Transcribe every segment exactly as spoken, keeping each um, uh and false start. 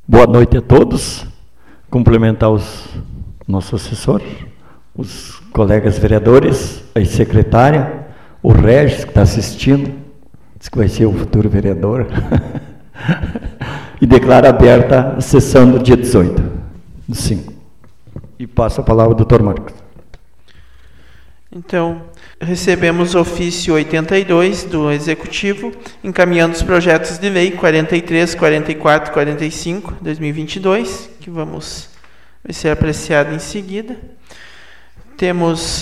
Boa noite a todos. Cumprimentar os nossos assessores, os colegas vereadores, a secretária, o Regis que está assistindo, diz que vai ser o futuro vereador, e declaro aberta a sessão do dia dezoito do cinco. E passo a palavra ao doutor Marcos. Então, recebemos o ofício oitenta e dois do Executivo, encaminhando os projetos de lei quarenta e três, quarenta e quatro, quarenta e cinco, dois mil e vinte e dois, que vamos vai ser apreciado em seguida. Temos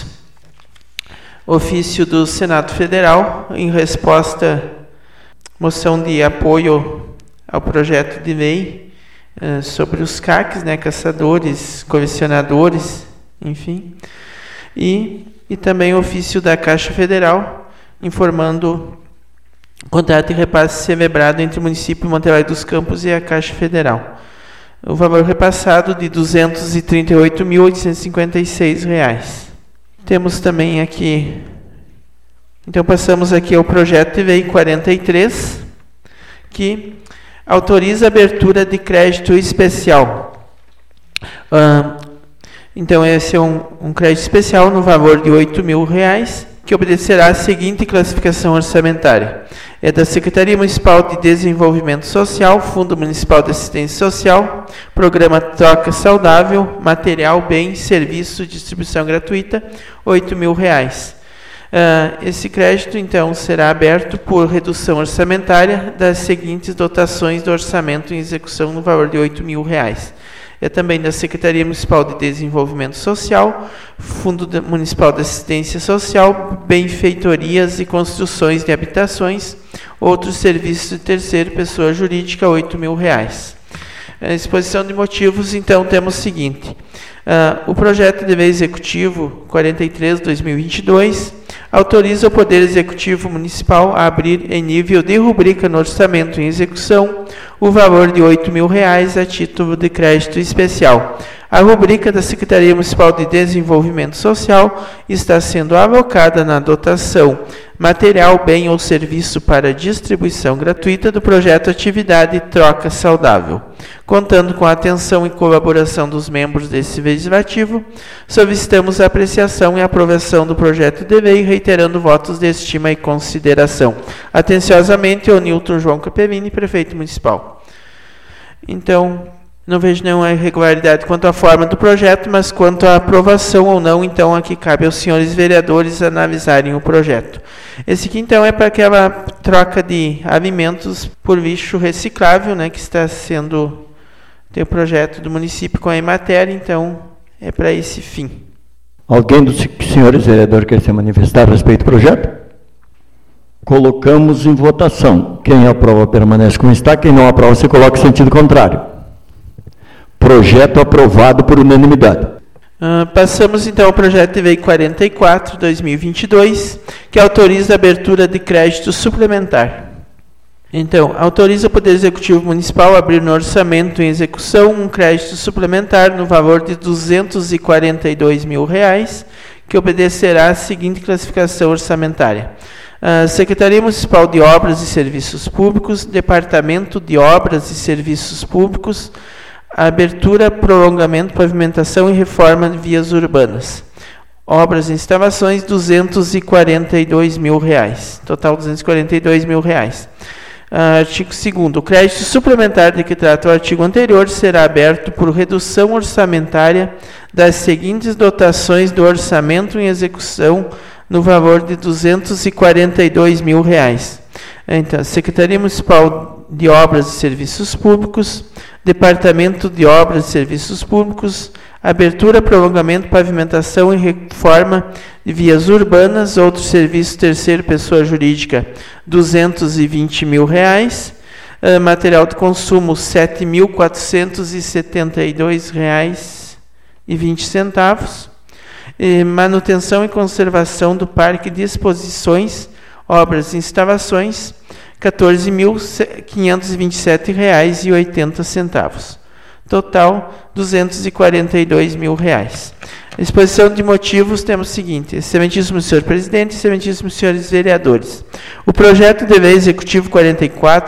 ofício do Senado Federal, em resposta, moção de apoio ao projeto de lei uh, sobre os C A Cs, né, caçadores, colecionadores, enfim, e E também o ofício da Caixa Federal, informando o contrato de repasse celebrado entre o município de Monte Alegre dos Campos e a Caixa Federal. O valor repassado de duzentos e trinta e oito mil, oitocentos e cinquenta e seis reais. Temos também aqui... Então, passamos aqui ao projeto de lei quarenta e três, que autoriza a abertura de crédito especial. Uh, Então, esse é um, um crédito especial no valor de oito mil reais, que obedecerá à seguinte classificação orçamentária. É da Secretaria Municipal de Desenvolvimento Social, Fundo Municipal de Assistência Social, Programa Troca Saudável, Material, Bem, Serviço, Distribuição Gratuita, oito mil reais. Uh, esse crédito, então, será aberto por redução orçamentária das seguintes dotações do orçamento em execução no valor de oito mil reais. É também da Secretaria Municipal de Desenvolvimento Social, Fundo Municipal de Assistência Social, Benfeitorias e Construções de Habitações, outros serviços de terceiro, pessoa jurídica, oito mil reais. A exposição de motivos, então, temos o seguinte. Uh, o projeto de lei executivo quarenta e três, dois mil e vinte e dois, autoriza o Poder Executivo Municipal a abrir em nível de rubrica no orçamento em execução o valor de oito mil reais a título de crédito especial. A rubrica da Secretaria Municipal de Desenvolvimento Social está sendo alocada na dotação material, bem ou serviço para distribuição gratuita do projeto Atividade Troca Saudável. Contando com a atenção e colaboração dos membros desse legislativo, solicitamos a apreciação e aprovação do projeto de lei, reiterando votos de estima e consideração. Atenciosamente, o Nilton João Capellini, prefeito municipal. Então, não vejo nenhuma irregularidade quanto à forma do projeto, mas quanto à aprovação ou não, então aqui cabe aos senhores vereadores analisarem o projeto. Esse aqui, então, é para aquela troca de alimentos por lixo reciclável, né, que está sendo... Tem o projeto do município com a Emater, então é para esse fim. Alguém dos senhores vereadores quer se manifestar a respeito do projeto? Colocamos em votação. Quem aprova permanece como está, quem não aprova se coloca em sentido contrário. Projeto aprovado por unanimidade. Uh, passamos então ao projeto de lei quarenta e quatro, dois mil e vinte e dois, que autoriza a abertura de crédito suplementar. Então, autoriza o Poder Executivo Municipal a abrir no orçamento em execução um crédito suplementar no valor de duzentos e quarenta e dois mil reais, que obedecerá à seguinte classificação orçamentária. A Secretaria Municipal de Obras e Serviços Públicos, Departamento de Obras e Serviços Públicos, abertura, prolongamento, pavimentação e reforma de vias urbanas. Obras e instalações, duzentos e quarenta e dois mil reais. Total, duzentos e quarenta e dois mil reais. Uh, artigo segundo. O crédito suplementar de que trata o artigo anterior será aberto por redução orçamentária das seguintes dotações do orçamento em execução no valor de duzentos e quarenta e dois mil reais. Então, Secretaria Municipal de Obras e Serviços Públicos, Departamento de Obras e Serviços Públicos, abertura, prolongamento, pavimentação e reforma de vias urbanas, outros serviços, terceiro, pessoa jurídica, duzentos e vinte mil reais, uh, material de consumo, sete mil quatrocentos e setenta e dois reais e vinte centavos, e manutenção e conservação do Parque de Exposições, obras e instalações, quatorze mil quinhentos e vinte e sete reais e oitenta centavos. Total, duzentos e quarenta e dois mil reais. A exposição de motivos temos o seguinte. Excelentíssimo senhor presidente, excelentíssimos senhores vereadores. O projeto de lei executivo quarenta e quatro,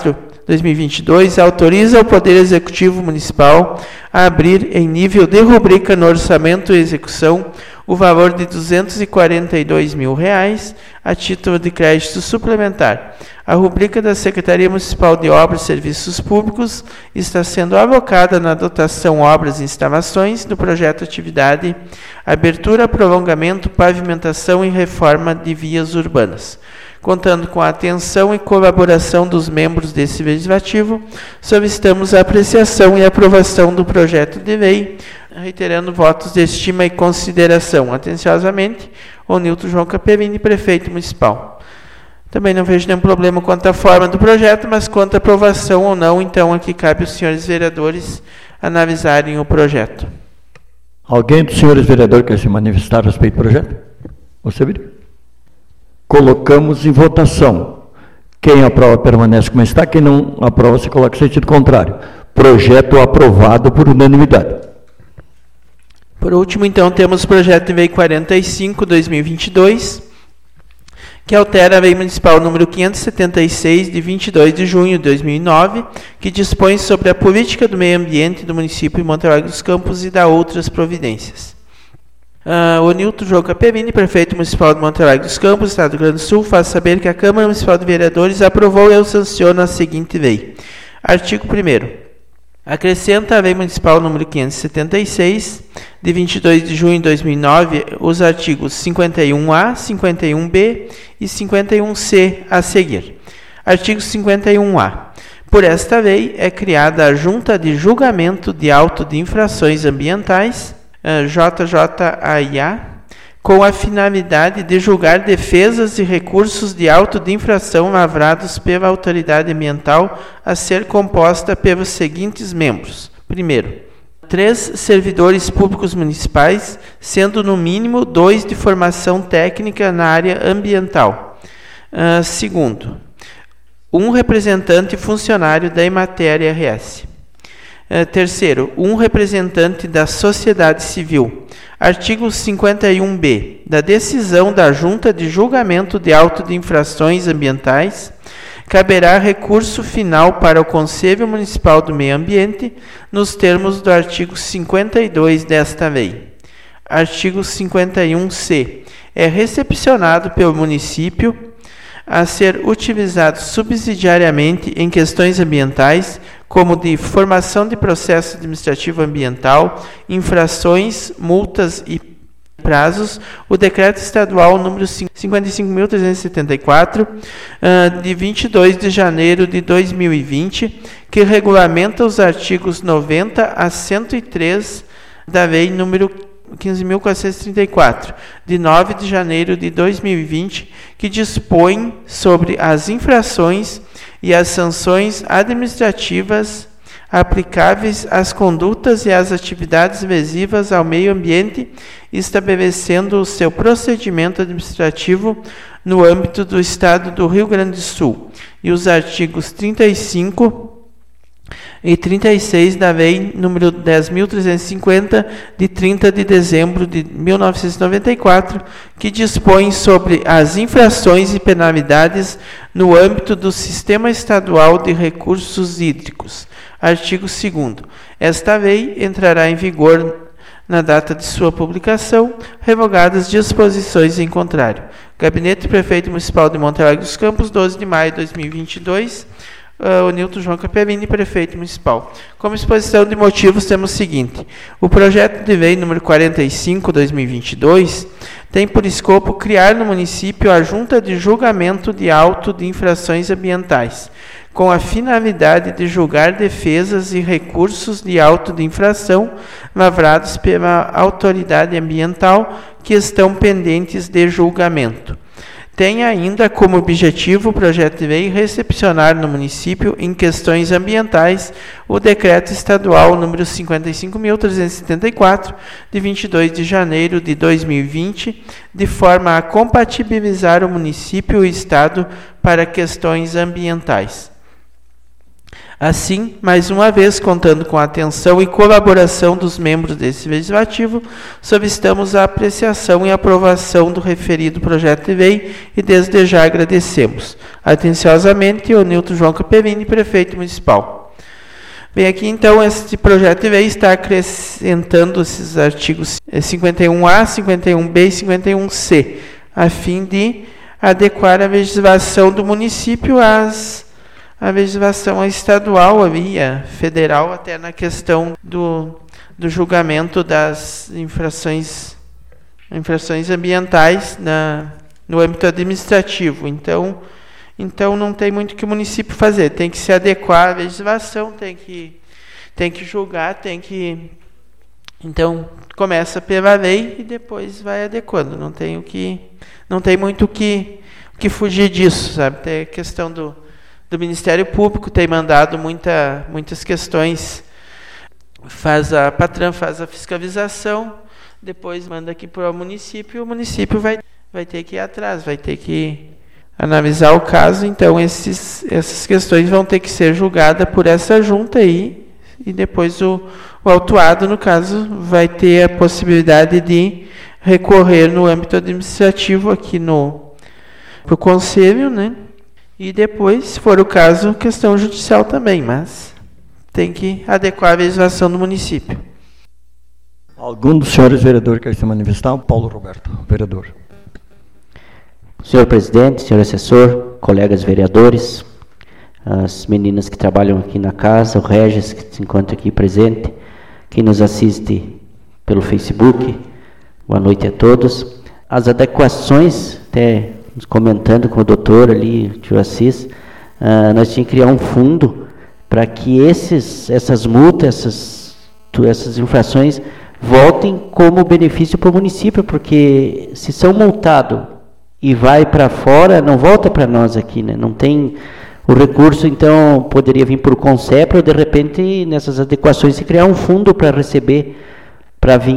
dois mil e vinte e dois, autoriza o Poder Executivo Municipal a abrir em nível de rubrica no orçamento e execução o valor de duzentos e quarenta e dois mil reais a título de crédito suplementar. A rubrica da Secretaria Municipal de Obras e Serviços Públicos está sendo alocada na dotação Obras e Instalações do projeto Atividade Abertura, Prolongamento, Pavimentação e Reforma de Vias Urbanas. Contando com a atenção e colaboração dos membros desse legislativo, solicitamos a apreciação e aprovação do projeto de lei, reiterando votos de estima e consideração. Atenciosamente, o Nilton João Capellini, prefeito municipal. Também não vejo nenhum problema quanto à forma do projeto, mas quanto à aprovação ou não, então aqui cabe aos senhores vereadores analisarem o projeto. Alguém dos senhores vereadores quer se manifestar a respeito do projeto? Você viu? Colocamos em votação. Quem aprova permanece como está, quem não aprova se coloca em sentido contrário. Projeto aprovado por unanimidade. Por último, então, temos o projeto de lei quarenta e cinco, dois mil e vinte e dois, que altera a lei municipal número quinhentos e setenta e seis, de vinte e dois de junho de dois mil e nove, que dispõe sobre a política do meio ambiente do município de Monte Alegre dos Campos e dá outras providências. Uh, o Nilton João Capellini, prefeito municipal de Monte Alegre dos Campos, Estado do Rio Grande do Sul, faz saber que a Câmara Municipal de Vereadores aprovou e sanciona a seguinte lei. Artigo primeiro. Acrescenta a Lei Municipal número quinhentos e setenta e seis, de vinte e dois de junho de dois mil e nove, os artigos cinquenta e um A, cinquenta e um B e cinquenta e um C a seguir. Artigo cinquenta e um A. Por esta lei é criada a Junta de Julgamento de Auto de Infrações Ambientais, J J A I A, com a finalidade de julgar defesas e recursos de auto de infração lavrados pela autoridade ambiental, a ser composta pelos seguintes membros. Primeiro, três servidores públicos municipais, sendo no mínimo dois de formação técnica na área ambiental. Uh, segundo, um representante funcionário da Emater R S. Uh, terceiro, um representante da sociedade civil. Artigo cinquenta e um B. Da decisão da Junta de Julgamento de Auto de Infrações Ambientais, caberá recurso final para o Conselho Municipal do Meio Ambiente, nos termos do artigo cinquenta e dois desta lei. Artigo cinquenta e um C. É recepcionado pelo município a ser utilizado subsidiariamente em questões ambientais, como de formação de processo administrativo ambiental, infrações, multas e prazos, o Decreto Estadual número cinquenta e cinco mil trezentos e setenta e quatro, de vinte e dois de janeiro de dois mil e vinte, que regulamenta os artigos noventa a cento e três da Lei número quinze mil quatrocentos e trinta e quatro, de nove de janeiro de dois mil e vinte, que dispõe sobre as infrações e as sanções administrativas aplicáveis às condutas e às atividades lesivas ao meio ambiente, estabelecendo o seu procedimento administrativo no âmbito do Estado do Rio Grande do Sul, e os artigos trinta e cinco e trinta e seis da Lei número dez mil trezentos e cinquenta, de trinta de dezembro de mil novecentos e noventa e quatro, que dispõe sobre as infrações e penalidades no âmbito do Sistema Estadual de Recursos Hídricos. Artigo segundo. Esta lei entrará em vigor na data de sua publicação, revogadas disposições em contrário. Gabinete do Prefeito Municipal de Monte Alegre dos Campos, doze de maio de dois mil e vinte e dois. Uh, o Nilton João Capellini, prefeito municipal. Como exposição de motivos, temos o seguinte. O projeto de lei número quarenta e cinco, dois mil e vinte e dois, tem por escopo criar no município a Junta de Julgamento de Auto de Infrações Ambientais, com a finalidade de julgar defesas e recursos de auto de infração lavrados pela autoridade ambiental que estão pendentes de julgamento. Tem ainda como objetivo o projeto de lei recepcionar no município, em questões ambientais, o Decreto Estadual número cinquenta e cinco mil trezentos e setenta e quatro, de vinte e dois de janeiro de dois mil e vinte, de forma a compatibilizar o município e o Estado para questões ambientais. Assim, mais uma vez, contando com a atenção e colaboração dos membros desse Legislativo, solicitamos a apreciação e aprovação do referido projeto de lei e desde já agradecemos. Atenciosamente, o Nilton João Capellini, prefeito municipal. Bem, aqui então, este projeto de lei está acrescentando esses artigos cinquenta e um A, cinquenta e um B e cinquenta e um C, a fim de adequar a legislação do município às a legislação estadual, ali, a federal, até na questão do, do julgamento das infrações, infrações ambientais na, no âmbito administrativo. Então, então, não tem muito que o município fazer, tem que se adequar à legislação, tem que, tem que julgar, tem que... Então, começa pela lei e depois vai adequando, não tem, o que, não tem muito o que, que fugir disso, sabe? Tem a questão do... do Ministério Público, tem mandado muita, muitas questões, faz a Patran faz a fiscalização, depois manda aqui para o município, e o município vai, vai ter que ir atrás, vai ter que analisar o caso, então esses, essas questões vão ter que ser julgadas por essa junta aí, e depois o, o autuado, no caso, vai ter a possibilidade de recorrer no âmbito administrativo aqui no pro conselho, né? E depois, se for o caso, questão judicial também, mas tem que adequar a legislação do município. Algum dos senhores vereadores quer se manifestar? Paulo Roberto, vereador. Senhor presidente, senhor assessor, colegas vereadores, as meninas que trabalham aqui na casa, o Regis, que se encontra aqui presente, quem nos assiste pelo Facebook, boa noite a todos. As adequações, até comentando com o doutor ali, o tio Assis, uh, nós tínhamos que criar um fundo para que esses, essas multas, essas, essas infrações voltem como benefício para o município, porque se são multados e vai para fora, não volta para nós aqui, né? Não tem o recurso, então poderia vir por Concepro, ou de repente nessas adequações se criar um fundo para receber, para vir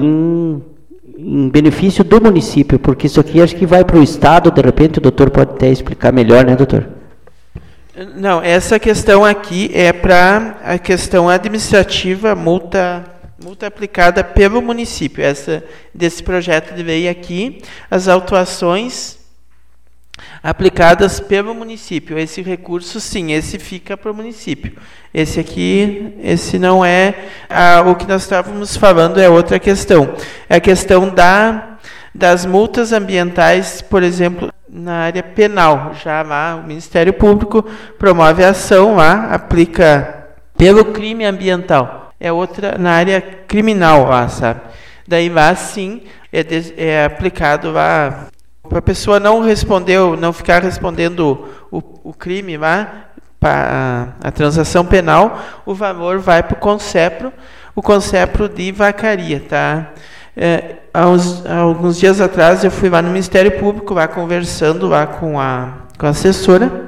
em benefício do município, porque isso aqui acho que vai para o Estado, de repente o doutor pode até explicar melhor, né, doutor? Não, essa questão aqui é para a questão administrativa, multa, multa aplicada pelo município. Essa, desse projeto de lei aqui, as autuações aplicadas pelo município. Esse recurso, sim, esse fica para o município. Esse aqui, esse não é ah, o que nós estávamos falando, é outra questão. É a questão da, das multas ambientais, por exemplo, na área penal. Já lá o Ministério Público promove a ação lá, aplica pelo crime ambiental. É outra na área criminal lá, sabe? Daí lá, sim, é, de, é aplicado lá, para a pessoa não responder, não ficar respondendo o, o crime lá, para a transação penal, o valor vai para o Concepro, o Concepro de Vacaria, tá? É, há, uns, há alguns dias atrás eu fui lá no Ministério Público, lá conversando lá com a, com a assessora,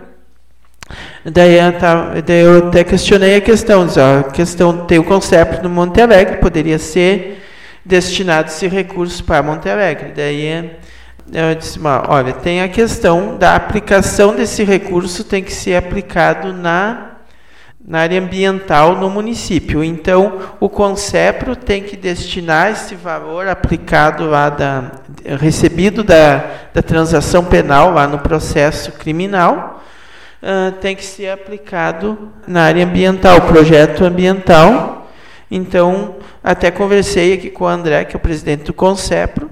daí eu, tava, daí eu até questionei a questão, diz, ó, a questão tem o Concepro no Monte Alegre, poderia ser destinado esse recurso para Monte Alegre, daí eu disse, olha, tem a questão da aplicação desse recurso, tem que ser aplicado na, na área ambiental no município. Então, o Concepro tem que destinar esse valor aplicado lá, da, recebido da, da transação penal lá no processo criminal, uh, tem que ser aplicado na área ambiental, projeto ambiental. Então, até conversei aqui com o André, que é o presidente do Concepro,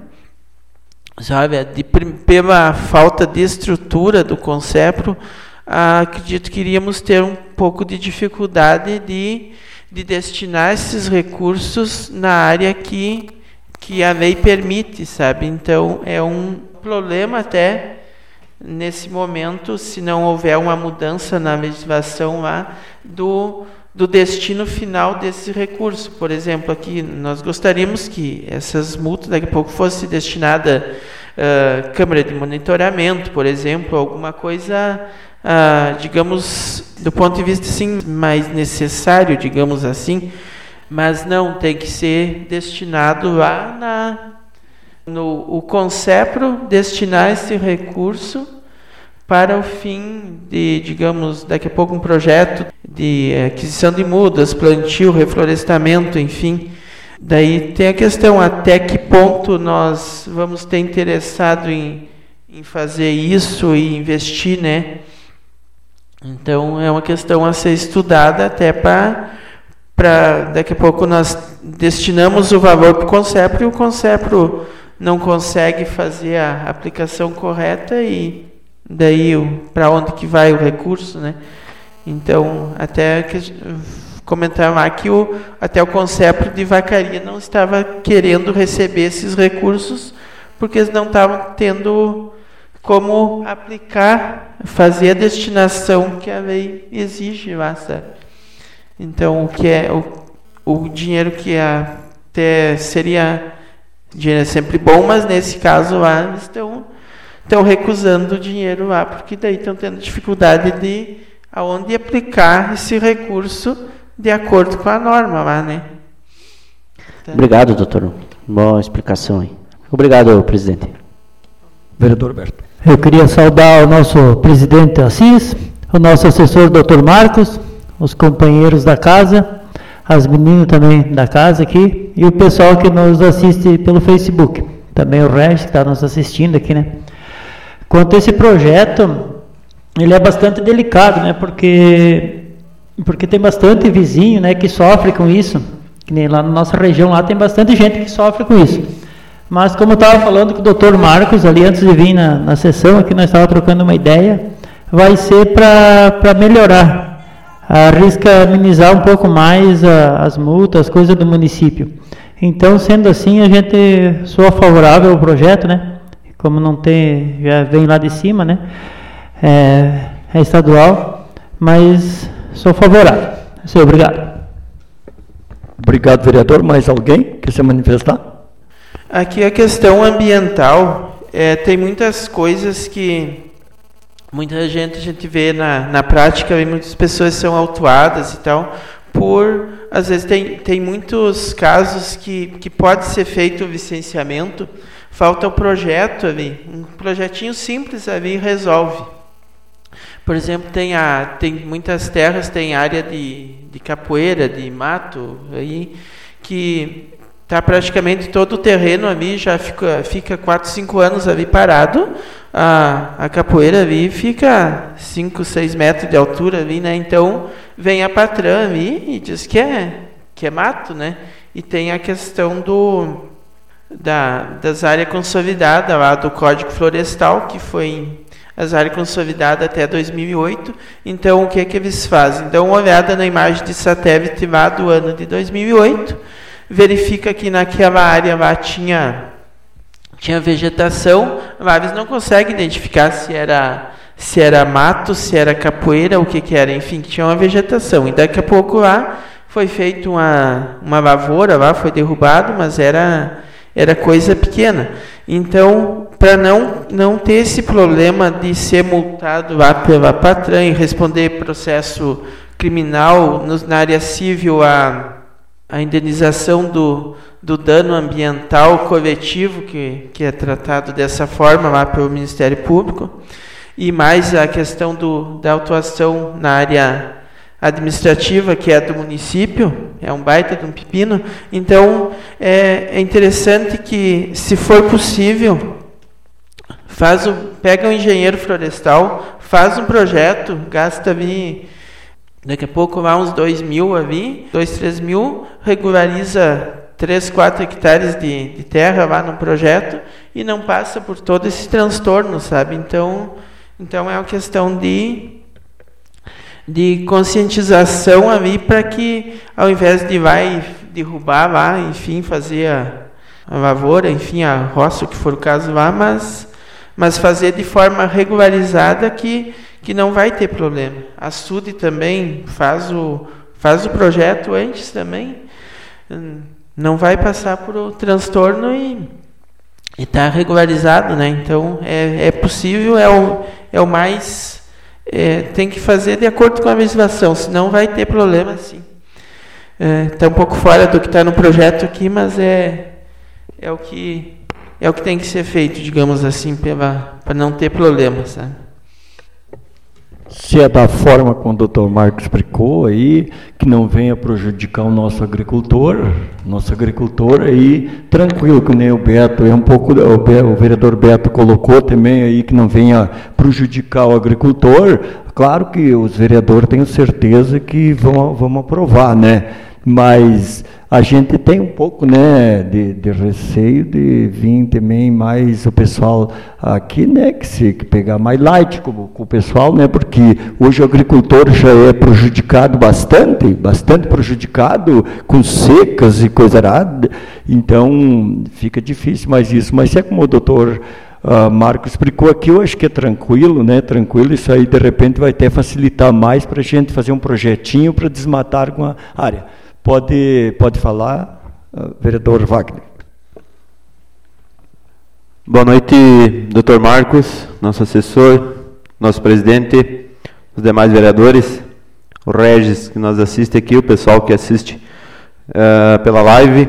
sabe, de, pela falta de estrutura do Concepro, ah, acredito que iríamos ter um pouco de dificuldade de, de destinar esses recursos na área que, que a lei permite, sabe? Então, é um problema até nesse momento, se não houver uma mudança na legislação lá, do, do destino final desse recurso. Por exemplo, aqui nós gostaríamos que essas multas daqui a pouco fossem destinadas à uh, câmara de monitoramento, por exemplo, alguma coisa, uh, digamos, do ponto de vista assim, mais necessário, digamos assim, mas não, tem que ser destinado lá na, no o Concepro, destinar esse recurso para o fim de, digamos, daqui a pouco um projeto de aquisição de mudas, plantio, reflorestamento, enfim. Daí tem a questão, até que ponto nós vamos ter interessado em, em fazer isso e investir, né? Então é uma questão a ser estudada até para para daqui a pouco nós destinamos o valor para o Concepro e o Concepro não consegue fazer a aplicação correta e daí para onde que vai o recurso, né? Então até que comentar lá que o, até o Concepro de Vacaria não estava querendo receber esses recursos porque eles não estavam tendo como aplicar, fazer a destinação que a lei exige lá, sabe? Então, o que é o, o dinheiro que até seria dinheiro é sempre bom, mas nesse caso lá eles estão, estão recusando o dinheiro lá, porque daí estão tendo dificuldade de aonde aplicar esse recurso de acordo com a norma lá, né? Tá. Obrigado, doutor. Boa explicação aí. Obrigado, presidente. Vereador Roberto. Eu queria saudar o nosso presidente Assis, o nosso assessor doutor Marcos, os companheiros da casa, as meninas também da casa aqui, e o pessoal que nos assiste pelo Facebook. Também o Regis, que está nos assistindo aqui, né? Quanto a esse projeto, ele é bastante delicado, né? Porque... Porque tem bastante vizinho, né, que sofre com isso. Que nem lá na nossa região, lá tem bastante gente que sofre com isso. Mas como eu estava falando com o doutor Marcos, ali antes de vir na, na sessão, aqui nós estávamos trocando uma ideia, vai ser para melhorar. Arrisca minimizar um pouco mais a, as multas, as coisas do município. Então, sendo assim, a gente sou favorável ao projeto, né? Como não tem, já vem lá de cima, né? É, é estadual, mas... Sou favorável. Senhor, obrigado. Obrigado, vereador. Mais alguém quer se manifestar? Aqui a questão ambiental, é, tem muitas coisas que muita gente a gente vê na, na prática, e muitas pessoas são autuadas e tal, por, às vezes tem, tem muitos casos que, que pode ser feito o licenciamento, falta o projeto ali, um projetinho simples ali resolve. Por exemplo, tem, a, tem muitas terras, tem área de, de capoeira, de mato, aí, que está praticamente todo o terreno ali, já fica, fica quatro, cinco anos ali parado, a, a capoeira ali fica cinco, seis metros de altura ali, né? Então, vem a patrã ali e diz que é, que é mato, né? E tem a questão do, da, das áreas consolidadas lá do Código Florestal, que foi... as áreas consolidadas até dois mil e oito. Então, o que é que eles fazem? Dão uma olhada na imagem de satélite lá do ano de dois mil e oito, verifica que naquela área lá tinha, tinha vegetação, lá eles não conseguem identificar se era, se era mato, se era capoeira, o que que era, enfim, que tinha uma vegetação. E daqui a pouco lá foi feita uma, uma lavoura, lá foi derrubado, mas era, era coisa pequena. Então, para não, não ter esse problema de ser multado lá pela patrã e responder processo criminal nos, na área civil, a, a indenização do, do dano ambiental coletivo, que, que é tratado dessa forma lá pelo Ministério Público, e mais a questão do, da autuação na área administrativa, que é do município, é um baita de um pepino. Então, é, é interessante que, se for possível, faz o, pega um engenheiro florestal, faz um projeto, gasta ali, daqui a pouco lá uns dois mil ali, dois, três mil, regulariza três, quatro hectares de, de terra lá no projeto e não passa por todo esse transtorno, sabe? Então, então é uma questão de de conscientização ali, para que, ao invés de vai derrubar lá, enfim, fazer a, a lavoura, enfim, a roça, o que for o caso lá, mas, mas fazer de forma regularizada, que, que não vai ter problema. A S U D também faz o, faz o projeto antes também, não vai passar por o transtorno e está regularizado, né? Então, é, é possível, é o, é o mais... É, tem que fazer de acordo com a legislação, senão vai ter problema, sim. Está é, um pouco fora do que está no projeto aqui, mas é, é, o que, é o que tem que ser feito, digamos assim, para não ter problema, sabe? Se é da forma como o doutor Marcos explicou aí, que não venha prejudicar o nosso agricultor, nosso agricultor aí, tranquilo, que nem o Beto, é um pouco, o, Be, o vereador Beto colocou também aí, que não venha prejudicar o agricultor. Claro que os vereadores tenho certeza que vão, vão aprovar, né? Mas a gente tem um pouco, né, de, de receio de vir também mais o pessoal aqui, né, que se que pegar mais light com, com o pessoal, né, porque hoje o agricultor já é prejudicado bastante, bastante prejudicado com secas e coisa errada, então fica difícil mais isso. Mas é como o doutor uh, Marcos explicou aqui, eu acho que é tranquilo, né, tranquilo, isso aí de repente vai até facilitar mais para a gente fazer um projetinho para desmatar alguma área. Pode, pode falar, uh, vereador Wagner. Boa noite, doutor Marcos, nosso assessor, nosso presidente, os demais vereadores, o Regis, que nos assiste aqui, o pessoal que assiste uh, pela live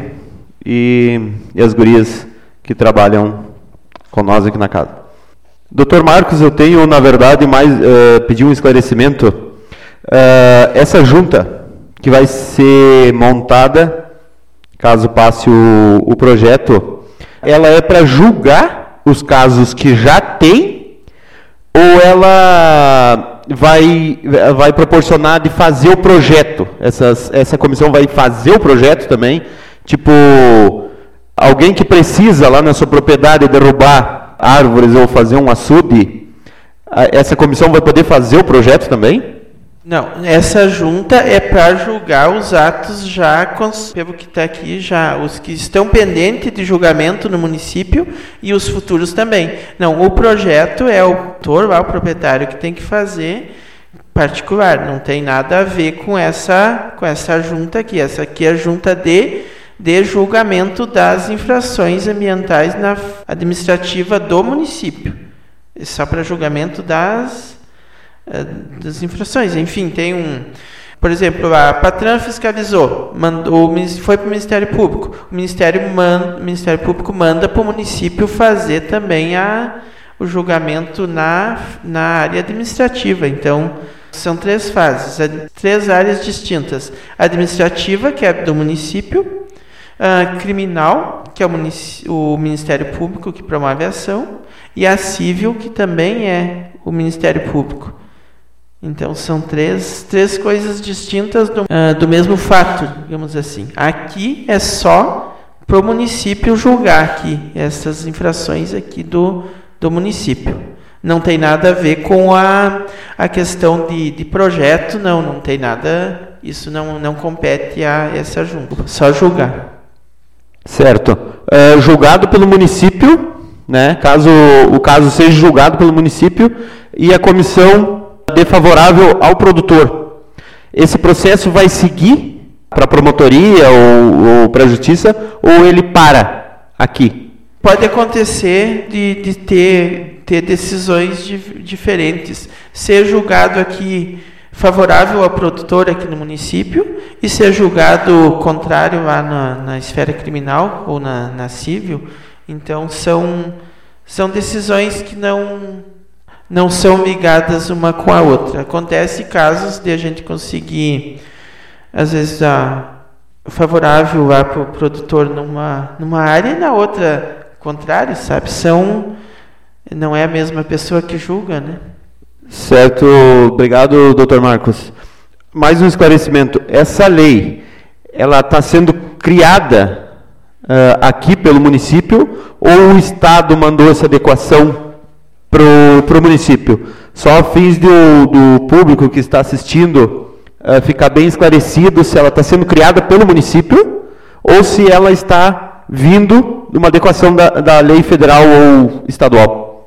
e, e as gurias que trabalham com nós aqui na casa. doutor Marcos, eu tenho, na verdade, mais uh, pedir um esclarecimento. Uh, essa junta que vai ser montada, caso passe o, o projeto, ela é para julgar os casos que já tem, ou ela vai, vai proporcionar de fazer o projeto? Essas, essa comissão vai fazer o projeto também? Tipo, alguém que precisa lá na sua propriedade derrubar árvores ou fazer um açude, essa comissão vai poder fazer o projeto também? Não, essa junta é para julgar os atos já, pelo que está aqui, já os que estão pendentes de julgamento no município e os futuros também. Não, o projeto é o autor, o proprietário que tem que fazer particular, não tem nada a ver com essa, com essa junta aqui. Essa aqui é a junta de, de julgamento das infrações ambientais na administrativa do município. É só para julgamento das... das infrações. Enfim, tem um, por exemplo, a Patran fiscalizou, mandou, foi para o Ministério Público, o Ministério, man, o Ministério Público manda para o município fazer também a, o julgamento na, na área administrativa. Então, são três fases, três áreas distintas: administrativa, que é do município, a criminal, que é o, o Ministério Público que promove a ação, e a civil, que também é o Ministério Público. Então, são três, três coisas distintas do, uh, do mesmo fato, digamos assim. Aqui é só para o município julgar aqui essas infrações aqui do, do município. Não tem nada a ver com a, a questão de, de projeto, não, não tem nada, isso não, não compete a essa junta, só julgar. Certo. É, julgado pelo município, né, caso o caso seja julgado pelo município e a comissão dê favorável ao produtor, esse processo vai seguir para a promotoria ou, ou para a justiça, ou ele para aqui? Pode acontecer de, de ter, ter decisões de, diferentes, ser julgado aqui favorável ao produtor aqui no município e ser julgado contrário lá na, na esfera criminal ou na, na civil. Então, são, são decisões que não... não são ligadas uma com a outra. Acontece casos de a gente conseguir, às vezes, a favorável lá para o produtor numa, numa área e na outra, contrário, sabe? São, não é a mesma pessoa que julga, né? Certo. Obrigado, doutor Marcos. Mais um esclarecimento. Essa lei, ela está sendo criada uh, aqui pelo município, ou o Estado mandou essa adequação para o município? Só a fins do, do público que está assistindo uh, ficar bem esclarecido se ela está sendo criada pelo município ou se ela está vindo de uma adequação da, da lei federal ou estadual.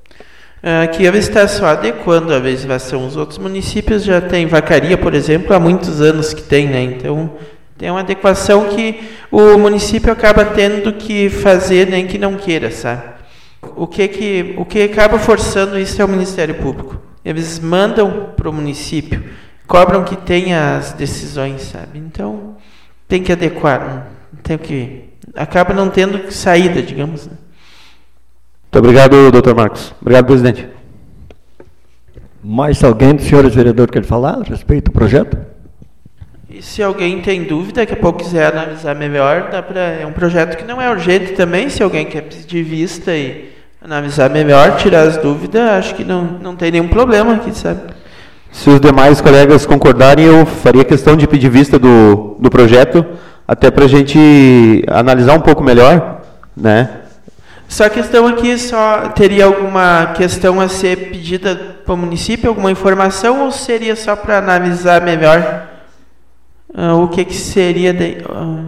Aqui ela está só adequando a legislação. Os outros municípios já têm Vacaria, por exemplo, há muitos anos que tem, né? Então, tem uma adequação que o município acaba tendo que fazer, nem que não queira, sabe? O que, que, o que acaba forçando isso é o Ministério Público. Eles mandam para o município, cobram que tenha as decisões, sabe? Então, tem que adequar. Tem que, acaba não tendo saída, digamos. Né? Muito obrigado, doutor Marcos. Obrigado, presidente. Mais alguém dos senhores vereadores quer falar a respeito do projeto? E se alguém tem dúvida, daqui a pouco quiser analisar melhor, dá pra, é um projeto que não é urgente também, se alguém quer pedir vista e analisar melhor, tirar as dúvidas, acho que não, não tem nenhum problema aqui, sabe? Se os demais colegas concordarem, eu faria questão de pedir vista do, do projeto, até para a gente analisar um pouco melhor, né? Só a questão aqui, só teria alguma questão a ser pedida para o município, alguma informação, ou seria só para analisar melhor uh, o que, que seria... De, uh...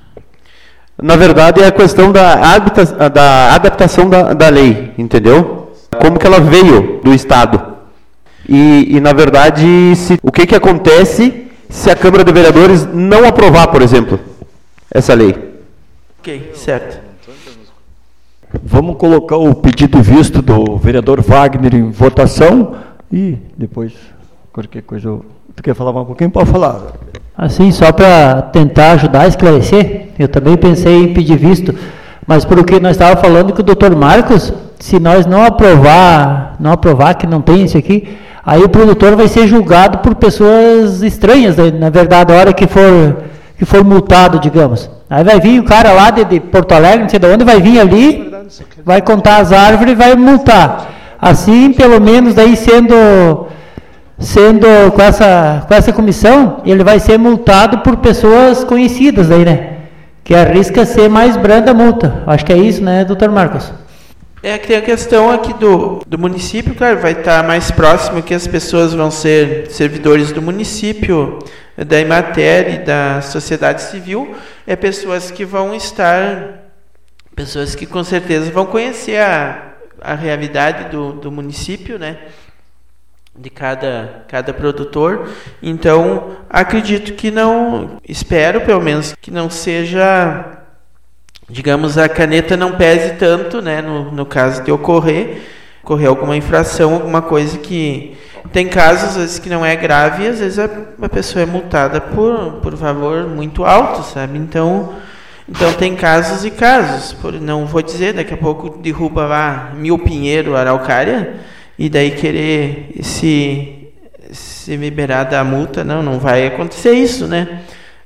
Na verdade, é a questão da, adapta, da adaptação da, da lei, entendeu? Como que ela veio do Estado. E, e na verdade, se, o que, que acontece se a Câmara de Vereadores não aprovar, por exemplo, essa lei? Ok, certo. Vamos colocar o pedido visto do vereador Wagner em votação e depois, qualquer coisa, tu quer falar mais um pouquinho? Pode falar. Assim, só para tentar ajudar a esclarecer, eu também pensei em pedir visto, mas por o que nós estávamos falando com o doutor Marcos, se nós não aprovar, não aprovar que não tem isso aqui, aí o produtor vai ser julgado por pessoas estranhas, na verdade, a hora que for, que for multado, digamos. Aí vai vir o cara lá de, de Porto Alegre, não sei de onde, vai vir ali, vai contar as árvores e vai multar. Assim, pelo menos, daí sendo, sendo com, essa, com essa comissão, ele vai ser multado por pessoas conhecidas aí, né? Que arrisca ser mais branda a multa. Acho que é isso, né, doutor Marcos? É que tem a questão aqui do, do município, claro, vai estar mais próximo que as pessoas vão ser servidores do município, da Emater e da sociedade civil, é pessoas que vão estar, pessoas que com certeza vão conhecer a, a realidade do, do município, né, de cada, cada produtor. Então, acredito que não, espero pelo menos que não seja... digamos, a caneta não pese tanto, né, no, no caso de ocorrer, ocorrer alguma infração, alguma coisa que... Tem casos, às vezes, que não é grave, e às vezes a, a pessoa é multada por, por valor muito alto, sabe? Então, então, tem casos e casos. Por, não vou dizer, daqui a pouco derruba lá mil pinheiro, araucária, e daí querer se, se liberar da multa. Não, não vai acontecer isso, né?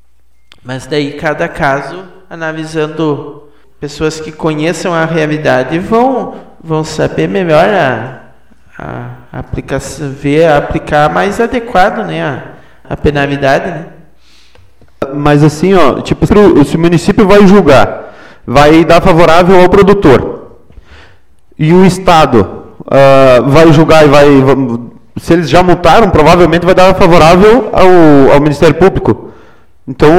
Mas daí, cada caso... analisando pessoas que conheçam a realidade vão, vão saber melhor a, a aplicação, ver aplicar mais adequado, né, a, a penalidade, né? Mas assim, ó, tipo, se o município vai julgar, vai dar favorável ao produtor, e o Estado uh, vai julgar e vai, se eles já multaram, provavelmente vai dar favorável ao, ao Ministério Público. Então,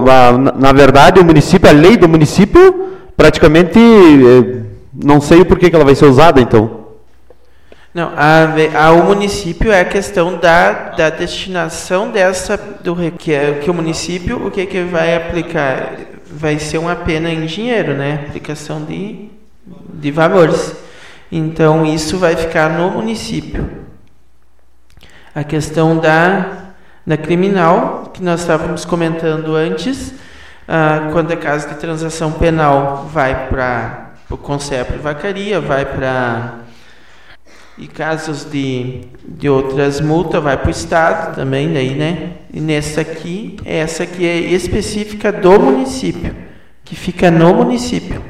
na verdade, o município, a lei do município, praticamente, não sei por que ela vai ser usada, então. Não, a, a, o município é a questão da, da destinação dessa, do que, é, que o município, o que, que vai aplicar? Vai ser uma pena em dinheiro, né? Aplicação de, de valores. Então, isso vai ficar no município. A questão da... da criminal, que nós estávamos comentando antes, ah, quando é caso de transação penal, vai para o Conselho de Vacaria, vai para... E casos de, de outras multas, vai para o Estado também, daí, né? E nessa aqui, essa aqui é específica do município, que fica no município.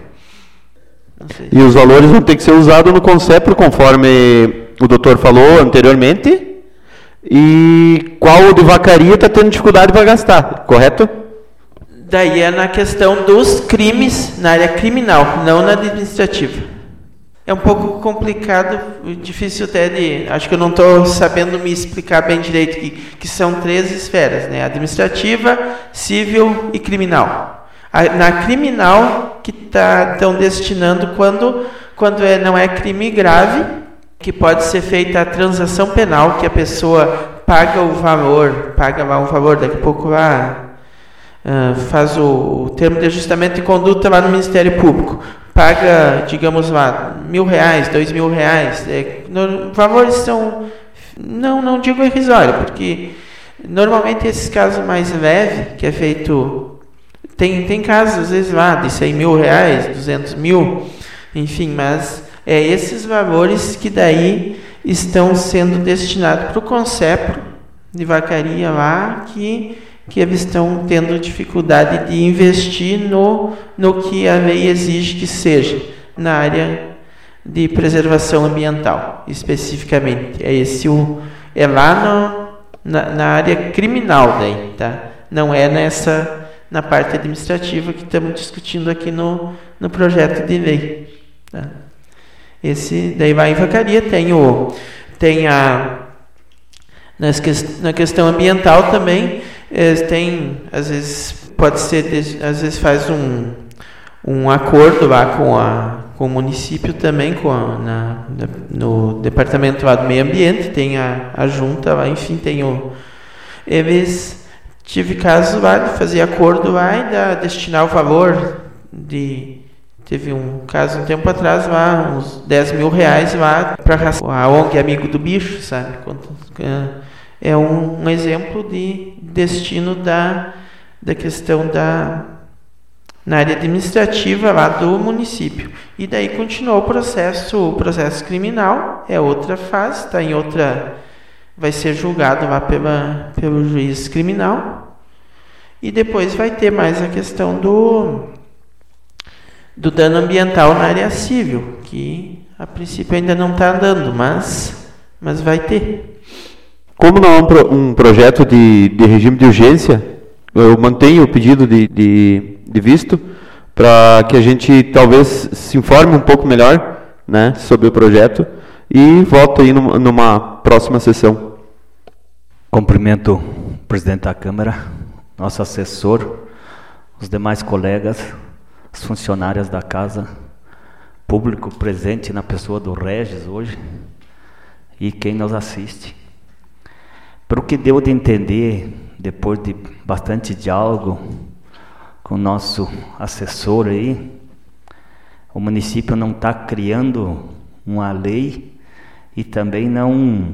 E os valores vão ter que ser usados no Conselho, conforme o doutor falou anteriormente. E qual de vacaria está tendo dificuldade para gastar, correto? Daí é na questão dos crimes, na área criminal, não na administrativa. É um pouco complicado, difícil até de... Acho que eu não estou sabendo me explicar bem direito, que, que são três esferas, né? Administrativa, civil e criminal. A, na criminal, que estão tá, destinando quando, quando é, não é crime grave, que pode ser feita a transação penal, que a pessoa paga o valor, paga lá o valor, daqui a pouco lá, uh, faz o, o termo de ajustamento de conduta lá no Ministério Público, paga, digamos lá, mil reais, dois mil reais, é, no, valores são, não, não digo irrisório, porque normalmente esses casos mais leves, que é feito, tem, tem casos às vezes lá de cem mil reais, duzentos mil, enfim, mas... É esses valores que daí estão sendo destinados para o Concepro de Vacaria lá, que, que eles estão tendo dificuldade de investir no, no que a lei exige que seja, na área de preservação ambiental, especificamente. É, esse o, é lá no, na, na área criminal daí, tá? Não é nessa, na parte administrativa que estamos discutindo aqui no, no projeto de lei. Tá? Esse daí vai em Vacaria, tem, o, tem a... Na questão ambiental também, é, tem, às vezes, pode ser, às vezes faz um, um acordo lá com, a, com o município também, com a, na, no departamento lá do meio ambiente, tem a, a junta lá, enfim, tem o... Eles, tive caso lá de fazer acordo lá e da, destinar o valor de... Teve um caso um tempo atrás lá, uns dez mil reais lá para a O N G Amigo do Bicho, sabe? É um, um exemplo de destino da, da questão da na área administrativa lá do município. E daí continuou o processo, o processo criminal, é outra fase, está em outra, vai ser julgado lá pela, pelo juiz criminal. E depois vai ter mais a questão do do dano ambiental na área civil, que a princípio ainda não está andando, mas, mas vai ter. Como não é um, pro, um projeto de, de regime de urgência, eu mantenho o pedido de, de, de visto para que a gente talvez se informe um pouco melhor, né, sobre o projeto e voto aí numa, numa próxima sessão. Cumprimento o presidente da Câmara, nosso assessor, os demais colegas, as funcionárias da casa, público presente na pessoa do Regis hoje e quem nos assiste. Pelo que deu de entender, depois de bastante diálogo com o nosso assessor aí, o município não está criando uma lei e também não,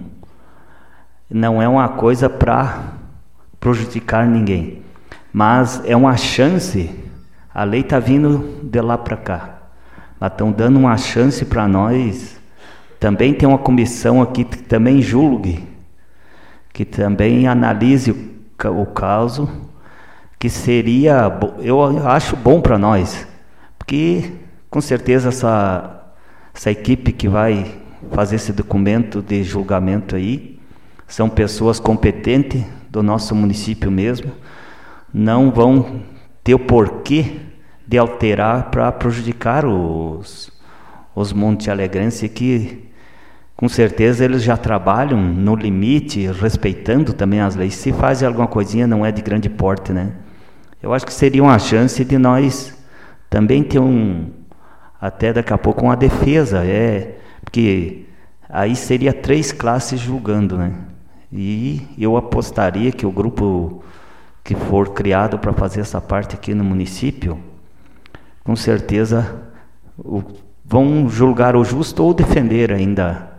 não é uma coisa para prejudicar ninguém, mas é uma chance. A lei está vindo de lá para cá, mas estão dando uma chance para nós. Também tem uma comissão aqui que também julgue, que também analise o, o caso, que seria, eu acho bom para nós, porque com certeza essa, essa equipe que vai fazer esse documento de julgamento aí, são pessoas competentes do nosso município mesmo, não vão ter o porquê de alterar para prejudicar os, os monte-alegrenses, que com certeza eles já trabalham no limite, respeitando também as leis. Se faz alguma coisinha, não é de grande porte, né? Eu acho que seria uma chance de nós também ter um, até daqui a pouco, uma defesa, é, porque aí seria três classes julgando, né? E eu apostaria que o grupo que for criado para fazer essa parte aqui no município, com certeza o, vão julgar o justo ou defender ainda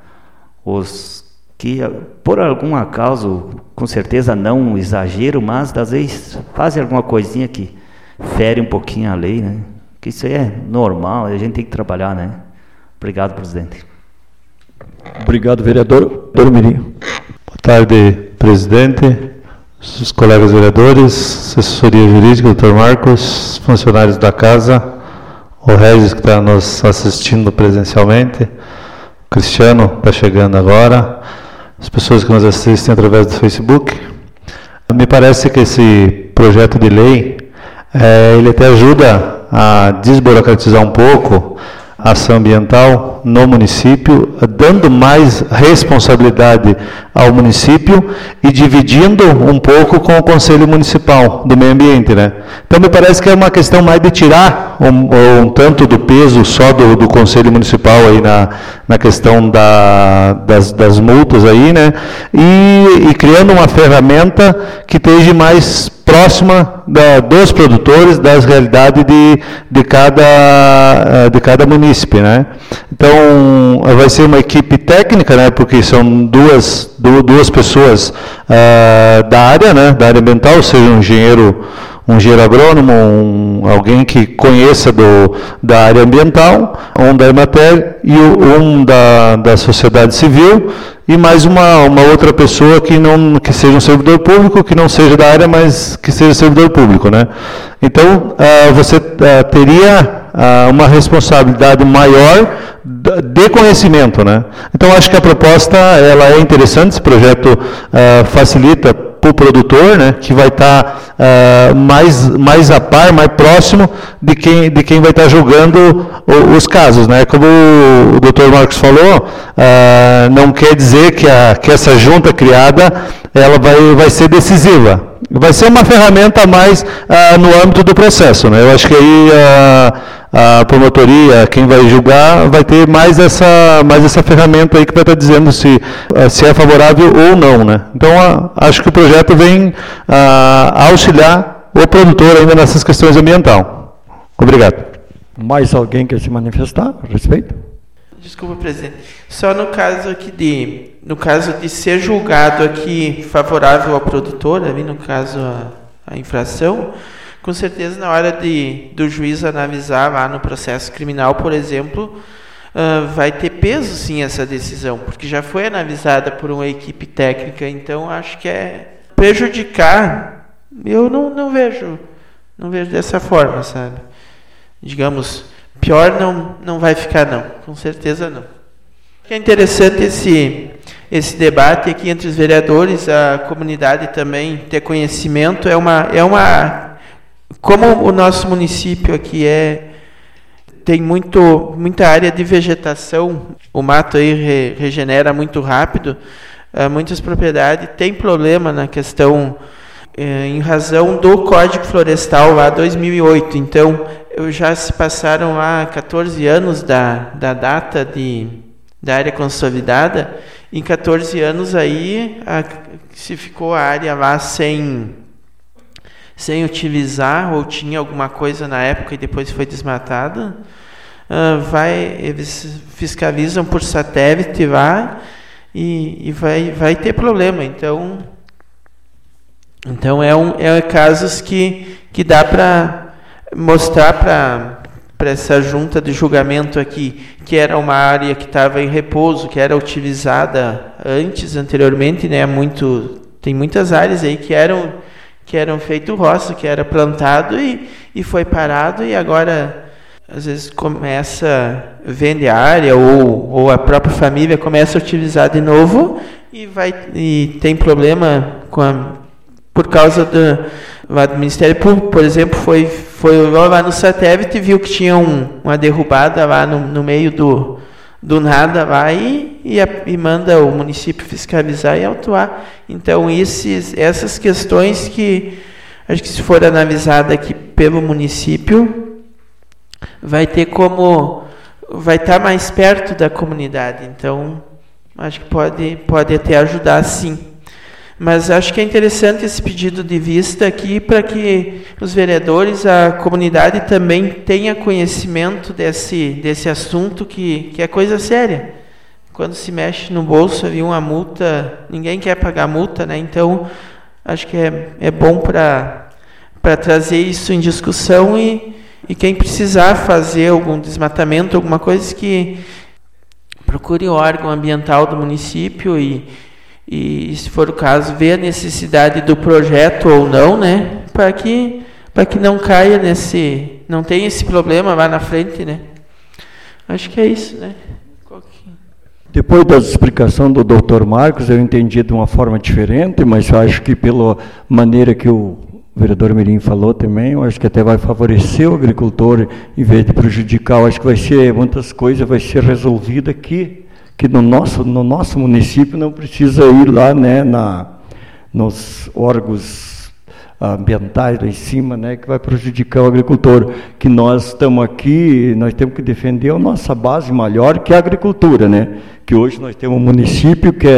os que, por algum acaso, com certeza não um exagero, mas às vezes fazem alguma coisinha que fere um pouquinho a lei, né? Que isso aí é normal, a gente tem que trabalhar, né? Obrigado, presidente. Obrigado, vereador. Doutor Mirinho. Boa tarde, presidente, os colegas vereadores, assessoria jurídica, doutor Marcos, funcionários da casa, o Regis que está nos assistindo presencialmente, o Cristiano está chegando agora, as pessoas que nos assistem através do Facebook. Me parece que esse projeto de lei, é, ele até ajuda a desburocratizar um pouco a ação ambiental no município, dando mais responsabilidade ao município e dividindo um pouco com o Conselho Municipal do Meio Ambiente, né? Então me parece que é uma questão mais de tirar um, um tanto do peso só do, do Conselho Municipal aí na, na questão da, das, das multas aí, né? E, e criando uma ferramenta que esteja mais próxima da, dos produtores, das realidades de, de, cada, de cada município, né? Então, vai ser uma equipe técnica, né? Porque são duas, duas pessoas uh, da área, né? Da área ambiental, ou seja, um engenheiro, um engenheiro agrônomo, um, alguém que conheça do, da área ambiental, um da Emater e um da, da sociedade civil, e mais uma, uma outra pessoa que, não, que seja um servidor público, que não seja da área, mas que seja servidor público, né? Então, uh, você uh, teria uh, uma responsabilidade maior de conhecimento, né? Então, acho que a proposta ela é interessante, esse projeto uh, facilita para o produtor, né, que vai estar tá, uh, mais, mais a par, mais próximo de quem, de quem vai estar tá julgando o, os casos, né? Como o doutor Marcos falou, uh, não quer dizer que, a, que essa junta criada ela vai, vai ser decisiva. Vai ser uma ferramenta a mais uh, no âmbito do processo, né? Eu acho que aí a, a promotoria, quem vai julgar, vai ter mais essa, mais essa ferramenta aí que vai estar dizendo se, uh, se é favorável ou não, né? Então, uh, acho que o projeto vem uh, auxiliar o produtor ainda nessas questões ambientais. Obrigado. Mais alguém quer se manifestar a respeito? Desculpa, presidente. Só no caso aqui de, no caso de ser julgado aqui favorável ao produtor, ali no caso a, a infração, com certeza na hora de do juiz analisar lá no processo criminal, por exemplo, uh, vai ter peso sim essa decisão, porque já foi analisada por uma equipe técnica. Então acho que é prejudicar. Eu não, não vejo, não vejo dessa forma, sabe? Digamos, pior não, não vai ficar, não. Com certeza não. É interessante esse, esse debate aqui entre os vereadores, a comunidade também ter conhecimento. É uma, é uma, como o nosso município aqui é, tem muito, muita área de vegetação, o mato aí re, regenera muito rápido, uh, muitas propriedades têm problema na questão, uh, em razão do Código Florestal lá dois mil e oito. Então, já se passaram lá quatorze anos da, da data de, da área consolidada. Em quatorze anos aí a, se ficou a área lá sem, sem utilizar, ou tinha alguma coisa na época e depois foi desmatada, uh, vai, eles fiscalizam por satélite lá e, e vai, vai ter problema. Então, então é, um, é casos que, que dá para mostrar para para essa junta de julgamento aqui que era uma área que estava em repouso, que era utilizada antes, anteriormente, né? Muito, tem muitas áreas aí que eram que eram feito roça, que era plantado e, e foi parado, e agora às vezes começa, vende a área, ou, ou a própria família começa a utilizar de novo e vai e tem problema com a, por causa do, lá do Ministério Público, por exemplo, foi, foi lá no satélite e viu que tinha um, uma derrubada lá no, no meio do, do nada lá e, e, a, e manda o município fiscalizar e autuar. Então, esses, essas questões que, acho que se for analisada aqui pelo município, vai ter como, vai estar mais perto da comunidade. Então, acho que pode, pode até ajudar, sim. Mas acho que é interessante esse pedido de vista aqui para que os vereadores, a comunidade também tenha conhecimento desse, desse assunto que, que é coisa séria. Quando se mexe no bolso ali uma multa, ninguém quer pagar multa, né? Então, acho que é, é bom para para trazer isso em discussão e, e quem precisar fazer algum desmatamento, alguma coisa, que procure o órgão ambiental do município e E, se for o caso, ver a necessidade do projeto ou não, né? Para que, para que não caia nesse... Não tenha esse problema lá na frente, né? Acho que é isso, né? Depois da explicação do doutor Marcos, eu entendi de uma forma diferente, mas eu acho que pela maneira que o vereador Mirim falou também, eu acho que até vai favorecer o agricultor em vez de prejudicar. Eu acho que vai ser, muitas coisas vai ser resolvida aqui, que no nosso, no nosso município não precisa ir lá, né, na, nos órgãos ambientais lá em cima, né, que vai prejudicar o agricultor. Que nós estamos aqui, nós temos que defender a nossa base maior, que é a agricultura, né, que hoje nós temos um município que é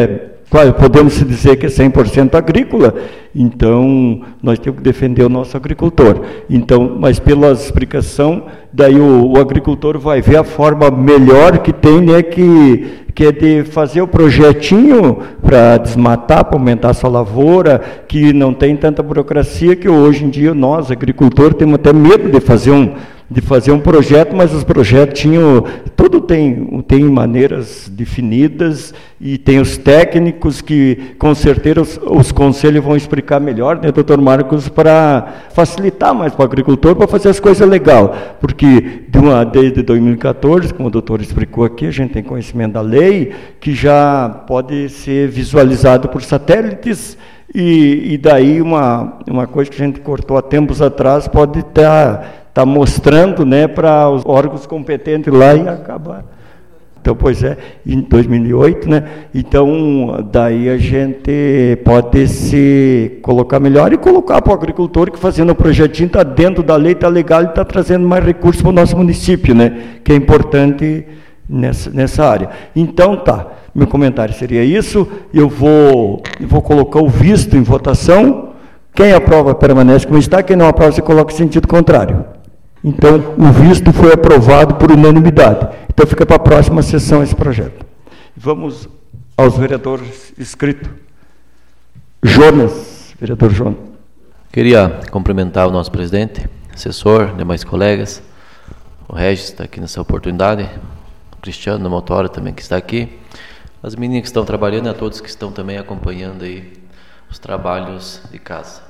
podemos se dizer que é cem por cento agrícola, então nós temos que defender o nosso agricultor. Então, mas pela explicação, daí o, o agricultor vai ver a forma melhor que tem, né, que, que é de fazer o projetinho para desmatar, para aumentar a sua lavoura, que não tem tanta burocracia, que hoje em dia nós, agricultores, temos até medo de fazer um de fazer um projeto, mas os projetos tinham, tudo tem, tem maneiras definidas e tem os técnicos que, com certeza, os, os conselhos vão explicar melhor, né, doutor Marcos, para facilitar mais para o agricultor, para fazer as coisas legais, porque de uma, desde dois mil e quatorze, como o doutor explicou aqui, a gente tem conhecimento da lei, que já pode ser visualizado por satélites, e, e daí uma, uma coisa que a gente cortou há tempos atrás pode estar está mostrando, né, para os órgãos competentes lá e acabar. Então, pois é, em dois mil e oito, né, então, daí a gente pode se colocar melhor e colocar para o agricultor que fazendo o projetinho está dentro da lei, está legal e está trazendo mais recursos para o nosso município, né, que é importante nessa, nessa área. Então, tá, meu comentário seria isso, eu vou, eu vou colocar o visto em votação, quem aprova permanece como está, quem não aprova você coloca em sentido contrário. Então, o visto foi aprovado por unanimidade. Então, fica para a próxima sessão esse projeto. Vamos aos vereadores inscritos. Jonas, vereador Jonas. Queria cumprimentar o nosso presidente, assessor, demais colegas, o Regis está aqui nessa oportunidade, o Cristiano, o Motora também que está aqui, as meninas que estão trabalhando e a todos que estão também acompanhando aí os trabalhos de casa.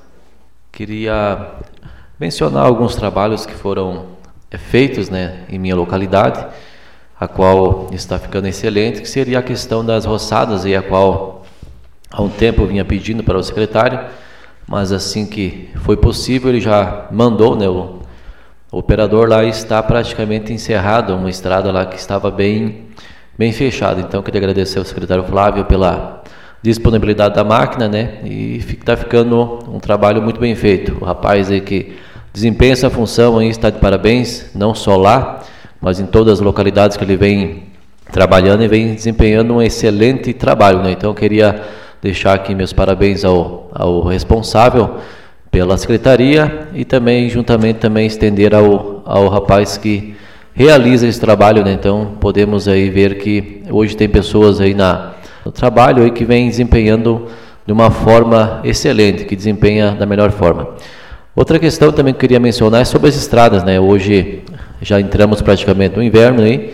Queria mencionar alguns trabalhos que foram é, feitos, né, em minha localidade, a qual está ficando excelente, que seria a questão das roçadas, e a qual há um tempo eu vinha pedindo para o secretário, mas assim que foi possível, ele já mandou, né, o, o operador lá, e está praticamente encerrado, uma estrada lá que estava bem, bem fechada. Então, queria agradecer ao secretário Flávio pela disponibilidade da máquina, né, e está ficando um trabalho muito bem feito. O rapaz aí que desempenha essa função aí está de parabéns, não só lá, mas em todas as localidades que ele vem trabalhando e vem desempenhando um excelente trabalho, né. Então, eu queria deixar aqui meus parabéns ao, ao responsável pela secretaria e também, juntamente, também estender ao, ao rapaz que realiza esse trabalho, né. Então, podemos aí ver que hoje tem pessoas aí na no trabalho aí que vem desempenhando de uma forma excelente, que desempenha da melhor forma. Outra questão também que eu queria mencionar é sobre as estradas, né? Hoje já entramos praticamente no inverno aí,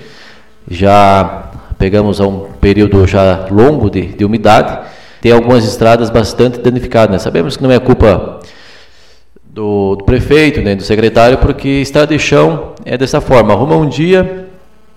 já pegamos a um período já longo de, de umidade, tem algumas estradas bastante danificadas, né? Sabemos que não é culpa do, do prefeito, né, do secretário, porque estrada de chão é dessa forma, arruma um dia,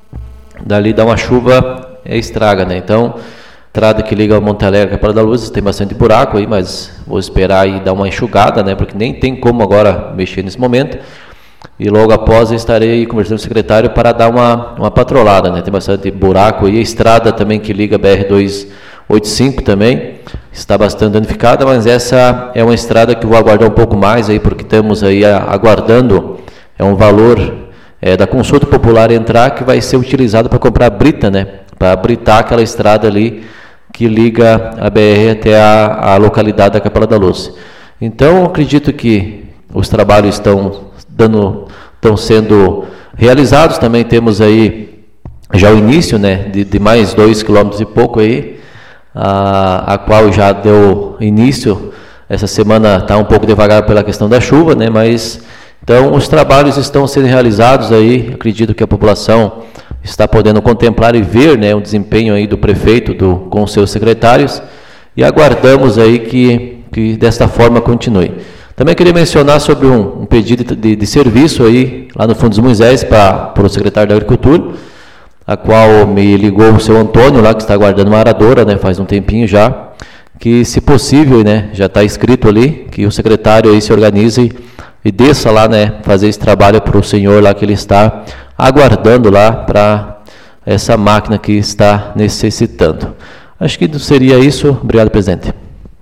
dali dá uma chuva, é estraga, né? Então, estrada que liga ao Monte Alegre, Capela da Luz, tem bastante buraco aí, mas vou esperar e dar uma enxugada, né, porque nem tem como agora mexer nesse momento, e logo após eu estarei conversando com o secretário para dar uma, uma patrolada, né, tem bastante buraco aí, a estrada também que liga a B R duzentos e oitenta e cinco também, está bastante danificada, mas essa é uma estrada que eu vou aguardar um pouco mais aí, porque estamos aí aguardando, é um valor é, da consulta popular entrar, que vai ser utilizado para comprar brita, né, para britar aquela estrada ali, que liga a B R até a, a localidade da Capela da Luz. Então, acredito que os trabalhos estão, dando, estão sendo realizados. Também temos aí já o início, né, de, de mais dois quilômetros e pouco aí, a, a qual já deu início. Essa semana está um pouco devagar pela questão da chuva, né, mas então os trabalhos estão sendo realizados aí. Acredito que a população está podendo contemplar e ver, né, o desempenho aí do prefeito do, com seus secretários, e aguardamos aí que, que desta forma continue. Também queria mencionar sobre um, um pedido de, de serviço aí, lá no Fundo dos Moisés, para o secretário da Agricultura, a qual me ligou o seu Antônio, lá que está aguardando uma aradora, né, faz um tempinho já, que se possível, né, já está escrito ali, que o secretário aí se organize e desça lá, né, fazer esse trabalho para o senhor lá que ele está aguardando lá para essa máquina que está necessitando. Acho que seria isso. Obrigado, presidente.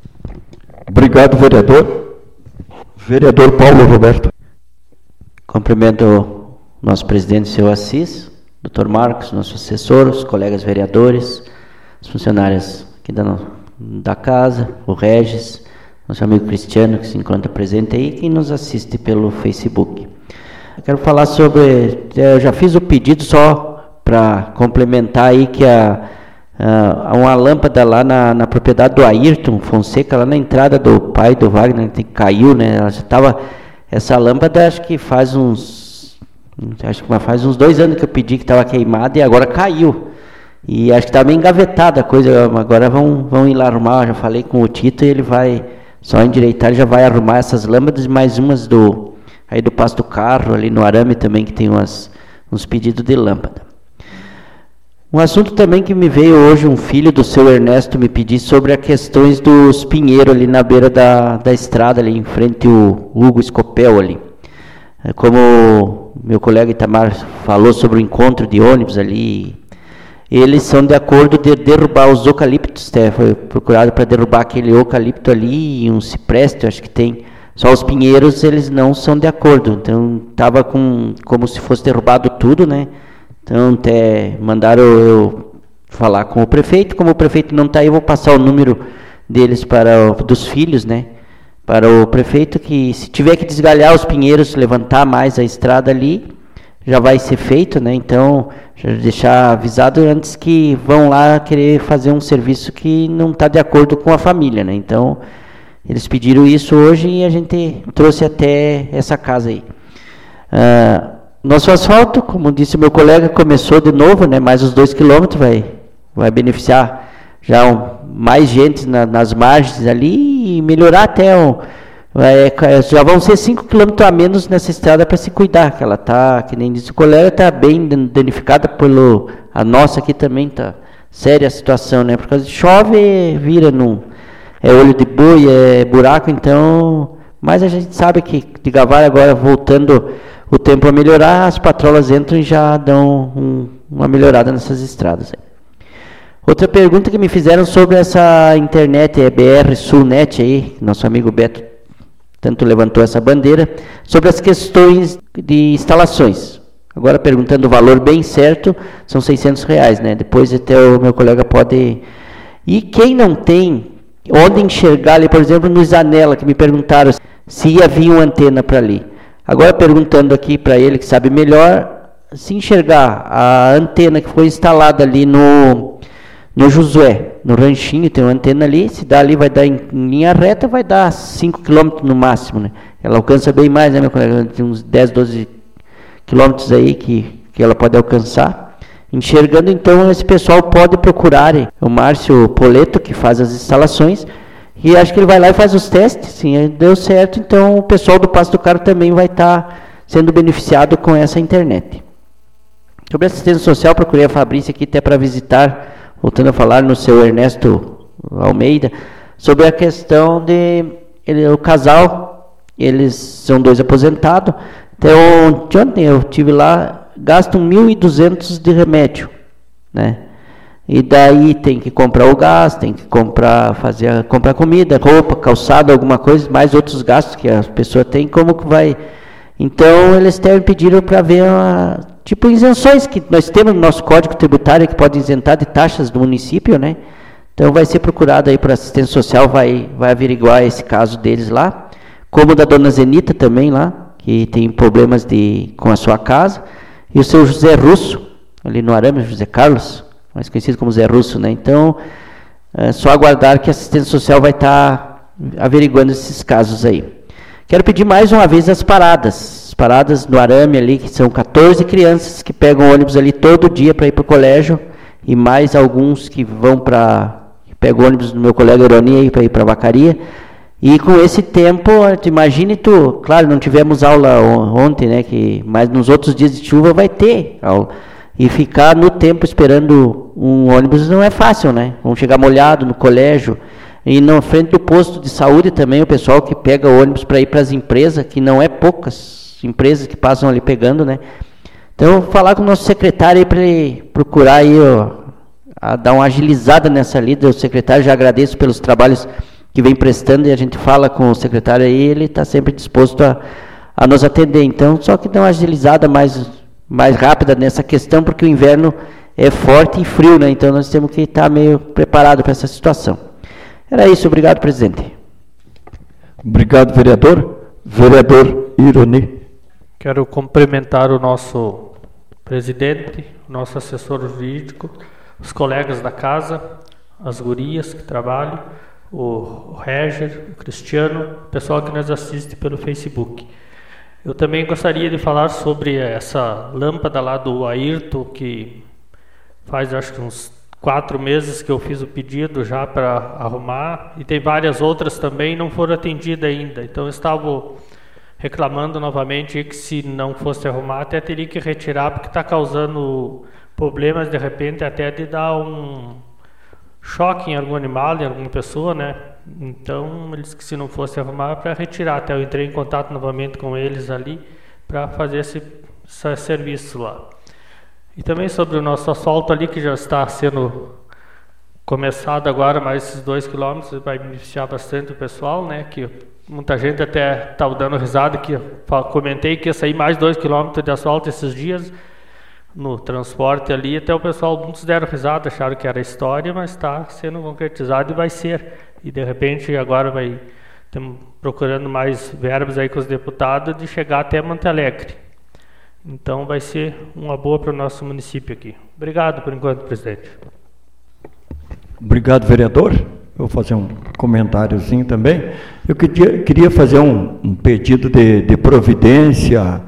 Obrigado, vereador. Vereador Paulo Roberto. Cumprimento o nosso presidente, senhor Assis, doutor Marcos, nosso assessor, os colegas vereadores, os funcionários aqui da da casa, o Regis, nosso amigo Cristiano, que se encontra presente aí, e quem nos assiste pelo Facebook. Eu quero falar sobre, eu já fiz o pedido só para complementar aí que a, a, uma lâmpada lá na, na propriedade do Ayrton Fonseca, lá na entrada do pai do Wagner, que caiu, né? Ela já estava, essa lâmpada acho que faz uns, acho que faz uns dois anos que eu pedi que estava queimada e agora caiu. E acho que está meio engavetada a coisa, agora vão, vão ir lá arrumar, já falei com o Tito e ele vai só endireitar, ele já vai arrumar essas lâmpadas e mais umas do... aí do Passo do Carro, ali no Arame também, que tem umas, uns pedidos de lâmpada. Um assunto também que me veio hoje, um filho do seu Ernesto me pedir sobre as questões dos pinheiros ali na beira da, da estrada, ali em frente ao Hugo Escopel ali. Como meu colega Itamar falou sobre o encontro de ônibus ali, eles são de acordo de derrubar os eucaliptos, né? Foi procurado para derrubar aquele eucalipto ali e um cipreste, acho que tem. Só os pinheiros, eles não são de acordo. Então, estava com, como se fosse derrubado tudo, né? Então, até mandaram eu falar com o prefeito. Como o prefeito não está aí, eu vou passar o número deles para o, dos filhos, né? Para o prefeito, que se tiver que desgalhar os pinheiros, levantar mais a estrada ali, já vai ser feito, né? Então, já deixar avisado antes que vão lá querer fazer um serviço que não está de acordo com a família, né? Então... eles pediram isso hoje e a gente trouxe até essa casa aí. Uh, nosso asfalto, como disse o meu colega, começou de novo, né? Mais os dois quilômetros, vai, vai beneficiar já um, mais gente na, nas margens ali e melhorar até um, vai, já vão ser cinco quilômetros a menos nessa estrada para se cuidar, que ela está, que nem disse o colega, está bem danificada pelo, a nossa aqui também está séria a situação, né? Por causa de chove, vira num é olho de boi, é buraco, então... Mas a gente sabe que de Gavar agora, voltando o tempo a melhorar, as patrolas entram e já dão um, uma melhorada nessas estradas. Outra pergunta que me fizeram sobre essa internet, é B R Sulnet aí, nosso amigo Beto tanto levantou essa bandeira, sobre as questões de instalações. Agora perguntando o valor bem certo, são seiscentos reais, né? Depois até o meu colega pode... E quem não tem... onde enxergar ali, por exemplo, no Zanella, que me perguntaram se ia vir uma antena para ali. Agora perguntando aqui para ele, que sabe melhor, se enxergar a antena que foi instalada ali no, no Josué, no ranchinho, tem uma antena ali, se dá ali, vai dar em, em linha reta, vai dar cinco quilômetros no máximo, né? Ela alcança bem mais, né, meu colega? Tem uns dez, doze quilômetros aí que, que ela pode alcançar. Enxergando, então, esse pessoal pode procurar o Márcio Poleto, que faz as instalações, e acho que ele vai lá e faz os testes, sim, deu certo, então o pessoal do Passo do Carro também vai estar tá sendo beneficiado com essa internet. Sobre assistência social, procurei a Fabrícia aqui até para visitar, voltando a falar no seu Ernesto Almeida, sobre a questão de ele, o casal, eles são dois aposentados, então ontem eu estive lá, gastam mil e duzentos de remédio, né? E daí tem que comprar o gás, tem que comprar, fazer, comprar comida, roupa, calçado, alguma coisa, mais outros gastos que a pessoa tem, como que vai... Então, eles até pediram para ver, uma, tipo, isenções que nós temos no nosso Código Tributário, que pode isentar de taxas do município, né? Então, vai ser procurado aí por assistência social, vai, vai averiguar esse caso deles lá, como da dona Zenita também lá, que tem problemas de, com a sua casa, e o seu José Russo, ali no Arame, José Carlos, mais conhecido como Zé Russo, né? Então, é só aguardar que a assistência social vai estar averiguando esses casos aí. Quero pedir mais uma vez as paradas, as paradas no Arame ali, que são quatorze crianças que pegam ônibus ali todo dia para ir para o colégio, e mais alguns que vão para, que pegam ônibus do meu colega Ironia para ir para a Vacaria. E com esse tempo, imagine tu, claro, não tivemos aula ontem, né, que, mas nos outros dias de chuva vai ter aula. E ficar no tempo esperando um ônibus não é fácil, né? Vamos chegar molhado no colégio. E na frente do posto de saúde também, o pessoal que pega o ônibus para ir para as empresas, que não é poucas empresas que passam ali pegando, né? Então, eu vou falar com o nosso secretário aí para ele procurar aí, ó, a dar uma agilizada nessa lida. O secretário, já agradeço pelos trabalhos que vem prestando, e a gente fala com o secretário aí, ele está sempre disposto a, a nos atender. Então, só que dá uma agilizada mais... mais rápida nessa questão, porque o inverno é forte e frio, né? Então nós temos que estar meio preparado para essa situação. Era isso, obrigado, presidente. Obrigado, vereador. Vereador Ironi. Quero cumprimentar o nosso presidente, o nosso assessor jurídico, os colegas da casa, as gurias que trabalham, o Reger, o Cristiano, o pessoal que nos assiste pelo Facebook. Eu também gostaria de falar sobre essa lâmpada lá do Ayrton, que faz acho que uns quatro meses que eu fiz o pedido já para arrumar, e tem várias outras também não foram atendidas ainda. Então eu estava reclamando novamente que se não fosse arrumar até teria que retirar, porque está causando problemas de repente até de dar um choque em algum animal, em alguma pessoa, né? Então eles que se não fosse arrumar para retirar. Até eu entrei em contato novamente com eles ali para fazer esse, esse serviço lá. E também sobre o nosso asfalto ali, que já está sendo começado agora, mais esses dois quilômetros, vai beneficiar bastante o pessoal, né? Que muita gente até estava dando risada, que eu comentei que ia sair mais dois quilômetros de asfalto esses dias no transporte ali, até o pessoal, muitos deram risada, acharam que era história, mas está sendo concretizado e vai ser. E de repente agora vai, estamos procurando mais verbas aí com os deputados de chegar até Monte Alegre. Então vai ser uma boa para o nosso município aqui. Obrigado por enquanto, presidente. Obrigado, vereador. Eu vou fazer um comentáriozinho também. Eu queria, queria fazer um, um pedido de, de providência.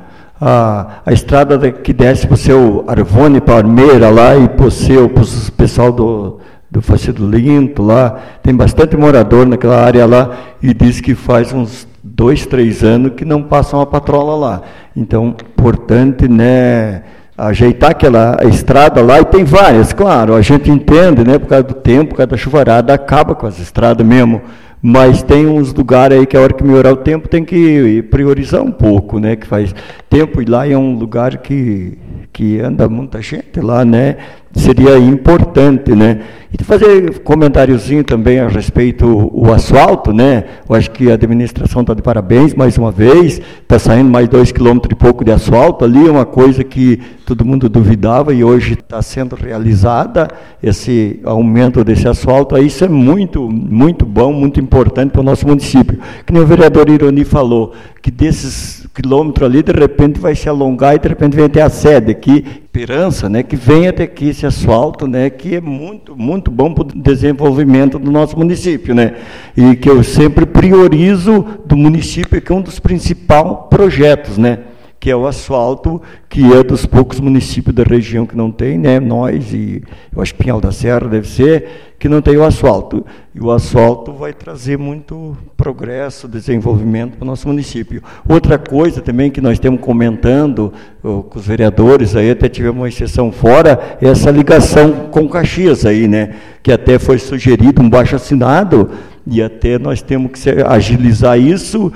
A, a estrada de, que desce para o seu Arvone Palmeira lá e para o seu, para o pessoal do, do Facido Linto lá, tem bastante morador naquela área lá e diz que faz uns dois, três anos que não passa uma patrola lá. Então, importante, né, ajeitar aquela estrada lá, e tem várias, claro, a gente entende, né, por causa do tempo, por causa da chuvarada, acaba com as estradas mesmo, mas tem uns lugares aí que a hora que melhorar o tempo tem que priorizar um pouco, né, que faz tempo, e lá é um lugar que, que anda muita gente lá, né, seria importante, né, e fazer comentáriozinho também a respeito do asfalto, né, eu acho que a administração está de parabéns mais uma vez, está saindo mais dois quilômetros e pouco de asfalto ali, é uma coisa que todo mundo duvidava e hoje está sendo realizada, esse aumento desse asfalto, aí isso é muito, muito bom, muito importante para o nosso município. Que nem o vereador Ironi falou, que desses quilômetros ali, de repente vai se alongar e de repente vem até a sede aqui, esperança, né, que venha até aqui esse asfalto, né, que é muito, muito bom para o desenvolvimento do nosso município, né, e que eu sempre priorizo do município, que é um dos principais projetos, né, que é o asfalto, que é dos poucos municípios da região que não tem, né, nós e, eu acho que Pinhal da Serra deve ser, que não tem o asfalto. E o asfalto vai trazer muito progresso, desenvolvimento para o nosso município. Outra coisa também que nós estamos comentando oh, com os vereadores, aí até tivemos uma exceção fora, é essa ligação com Caxias aí, né, que até foi sugerido um baixo assinado, e até nós temos que agilizar isso,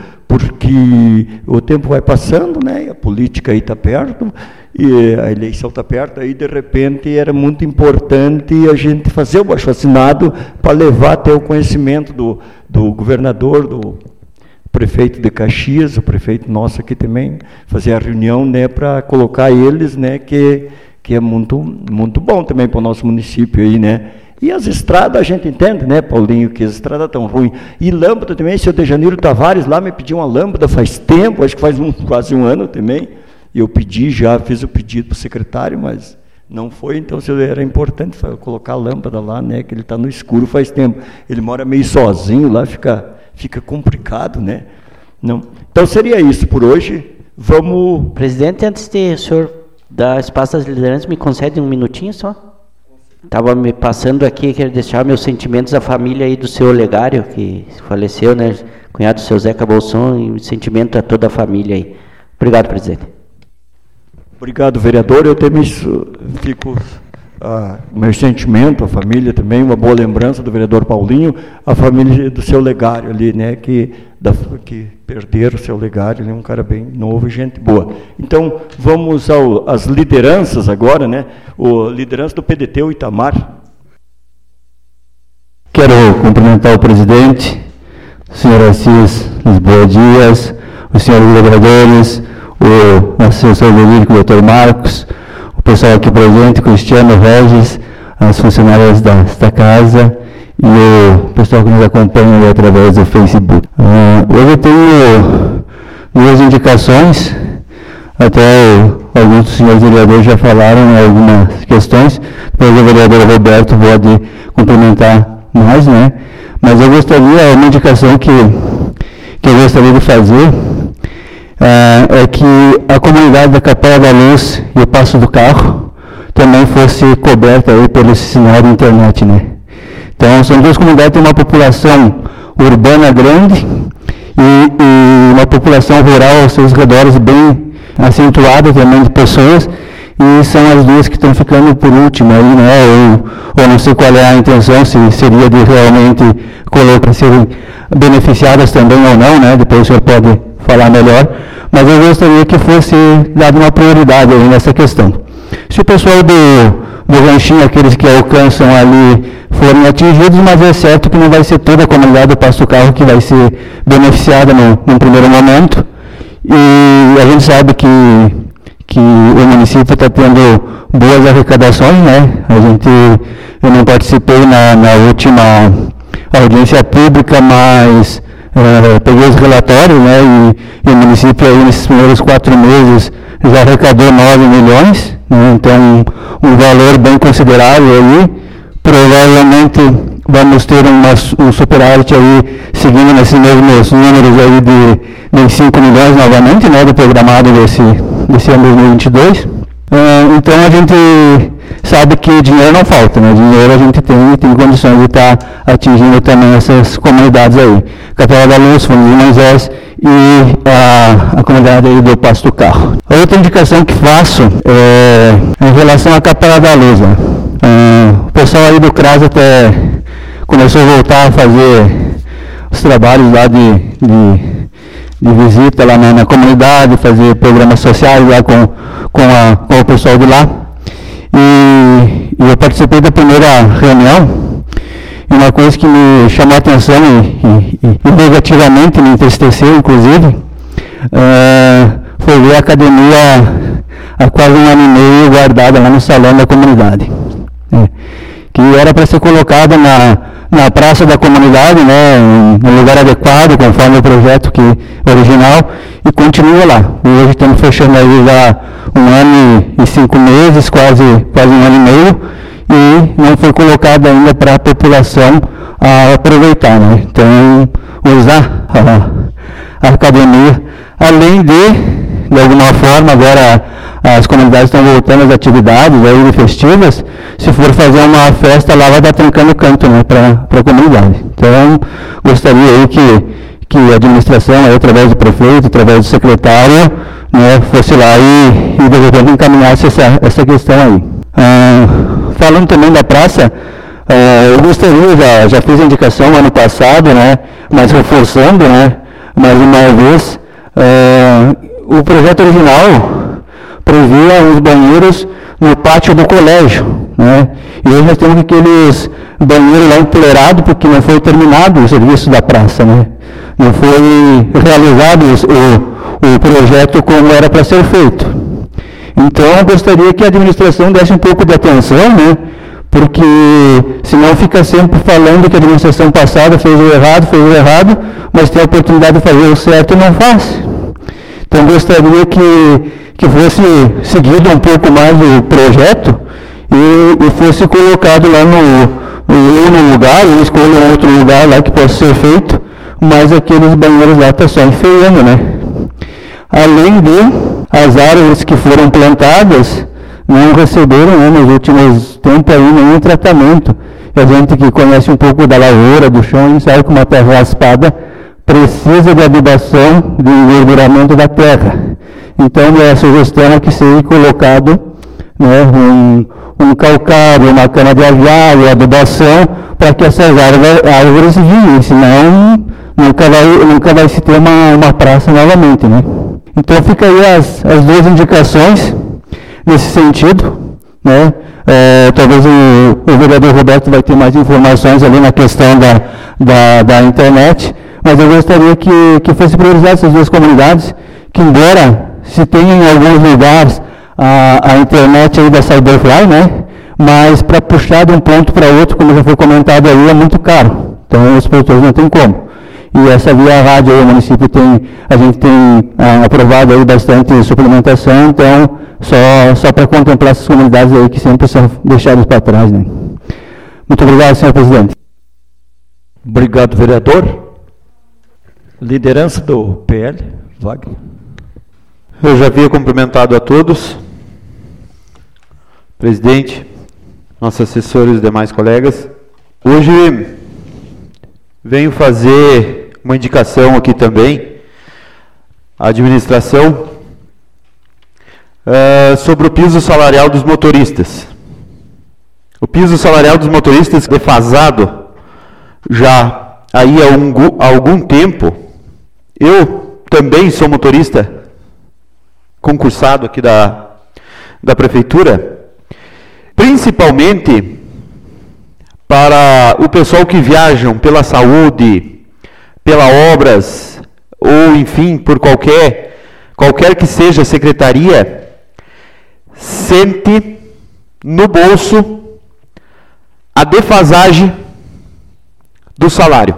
porque o tempo vai passando, né, e a política aí está perto, e a eleição está perto, aí de repente era muito importante a gente fazer o baixo-assinado para levar até o conhecimento do, do governador, do prefeito de Caxias, o prefeito nosso aqui também, fazer a reunião, né, para colocar eles, né, que, que é muito, muito bom também para o nosso município aí, né. E as estradas, a gente entende, né, Paulinho, que as estradas estão ruins. E lâmpada também, o senhor Dejaniro Tavares lá me pediu uma lâmpada faz tempo, acho que faz um, quase um ano também. E eu pedi já, fiz o pedido para o secretário, mas não foi, então era importante colocar a lâmpada lá, né, que ele está no escuro faz tempo. Ele mora meio sozinho lá, fica, fica complicado, né. Não. Então seria isso por hoje. Vamos... Presidente, antes de o senhor dar espaço às lideranças, me concede um minutinho só? Estava me passando aqui, quero deixar meus sentimentos à família aí do seu Olegário, que faleceu, né? Cunhado do seu Zeca Bolson, e sentimento a toda a família aí. Obrigado, presidente. Obrigado, vereador. Eu também fico, ah, meu sentimento, a família também, uma boa lembrança do vereador Paulinho, a família do seu Olegário ali, né? Que, da, que perderam o seu Olegário, ele é um cara bem novo e gente boa. Então, vamos ao, às lideranças agora, né? O liderança do P D T, o Itamar. Quero cumprimentar o presidente, o senhor Assis Lisboa Dias, os senhores vereadores, o assessor jurídico, o doutor Marcos, o pessoal aqui presente, Cristiano, Regis, as funcionárias da, da casa e o pessoal que nos acompanha aí através do Facebook. Uh, hoje eu tenho duas indicações, até o, alguns dos senhores vereadores já falaram em algumas questões, depois o vereador Roberto pode complementar mais, né? Mas eu gostaria, uma indicação que, que eu gostaria de fazer uh, é que a comunidade da Capela da Luz e o Passo do Carro também fosse coberta aí pelo sinal de internet, né? Então, são duas comunidades que têm uma população urbana grande e, e uma população rural aos seus redores bem acentuada também de pessoas, e são as duas que estão ficando por último aí, né? Ou, ou não sei qual é a intenção, se seria de realmente colocar, serem beneficiadas também ou não, né? Depois o senhor pode falar melhor, mas eu gostaria que fosse dada uma prioridade aí nessa questão. Se o pessoal do, do ranchinho, aqueles que alcançam ali, forem atingidos, mas é certo que não vai ser toda a comunidade do Passo do Carro que vai ser beneficiada no, no primeiro momento, e a gente sabe que que o município está tendo boas arrecadações, né? A gente, eu não participei na, na última audiência pública, mas uh, peguei os relatórios, né? E, e o município aí nesses primeiros quatro meses já arrecadou nove milhões, né? Então um, um valor bem considerável aí. Provavelmente vamos ter uma, um superávit aí, seguindo nesses mesmos números aí de, de cinco milhões novamente, né, do programado desse, desse ano dois mil e vinte e dois. Uh, então a gente sabe que dinheiro não falta, né, dinheiro a gente tem e tem condições de estar tá atingindo também essas comunidades aí. Capela da Luz, Fundo de Moisés e a, a comunidade aí do Passo do Carro. A outra indicação que faço é em relação à Capela da Luz, né. Uh, o pessoal aí do CRAS até começou a voltar a fazer os trabalhos lá de, de, de visita lá na, na comunidade, fazer programas sociais lá com, com, a, com o pessoal de lá. E, e eu participei da primeira reunião, e uma coisa que me chamou a atenção e, e, e negativamente me entristeceu, inclusive, uh, foi ver a academia há quase um ano e meio guardada lá no salão da comunidade. É, que era para ser colocada na, na praça da comunidade, né, no lugar adequado, conforme o projeto que, original, e continua lá. E hoje estamos fechando aí já um ano e cinco meses, quase, quase um ano e meio, e não foi colocado ainda para a população a aproveitar, né. Então, usar a, a academia, além de, de alguma forma, agora as comunidades estão voltando às atividades aí festivas, se for fazer uma festa lá vai estar trancando canto, né, para a comunidade. Então, gostaria aí que, que a administração, aí, através do prefeito, através do secretário, né, fosse lá e, e de repente encaminhasse essa, essa questão aí. Ah, falando também da praça, ah, eu gostaria, já, já fiz a indicação ano passado, né, mas reforçando, né, mais uma vez, ah, o projeto original previa os banheiros no pátio do colégio, né? E hoje nós temos aqueles banheiros lá empoleirados porque não foi terminado o serviço da praça, né? Não foi realizado o, o projeto como era para ser feito. Então eu gostaria que a administração desse um pouco de atenção, né? Porque senão fica sempre falando que a administração passada fez o errado, fez o errado, mas tem a oportunidade de fazer o certo e não faz. Então gostaria que que fosse seguido um pouco mais o projeto e, e fosse colocado lá no, no, no lugar, ou escolha um outro lugar lá que possa ser feito, mas aqueles banheiros lá estão só enfeiando, né? Além de as árvores que foram plantadas não receberam, né, nos últimos tempos aí nenhum tratamento. E a gente que conhece um pouco da lavoura, do chão, a gente sabe que uma terra raspada precisa de adubação, de enverduramento da terra. Então, a sugestão é que seja colocado, né, um, um calcário, uma cana de aviário, adubação, para que essas árvores vivem, senão nunca vai, nunca vai se ter uma, uma praça novamente, né? Então, fica aí as, as duas indicações nesse sentido, né? É, talvez o, o vereador Roberto vai ter mais informações ali na questão da, da, da internet, mas eu gostaria que, que fosse priorizado essas duas comunidades, que embora se tem em alguns lugares a, a internet aí da Cyberfly, né? mas para puxar de um ponto para outro, como já foi comentado aí, é muito caro. Então os produtores não tem como. E essa via rádio aí, o município tem, a gente tem ah, aprovado aí bastante suplementação, então só, só para contemplar essas comunidades aí que sempre são deixadas para trás, né? Muito obrigado, senhor presidente. Obrigado, vereador. Liderança do P L, Wagner. Eu já havia cumprimentado a todos, presidente, nossos assessores e demais colegas. Hoje venho fazer uma indicação aqui também à administração uh, sobre o piso salarial dos motoristas. O piso salarial dos motoristas defasado já aí há, um, há algum tempo. Eu também sou motorista concursado aqui da, da prefeitura, principalmente para o pessoal que viajam pela saúde, pela obras, ou enfim, por qualquer, qualquer que seja a secretaria, sente no bolso a defasagem do salário.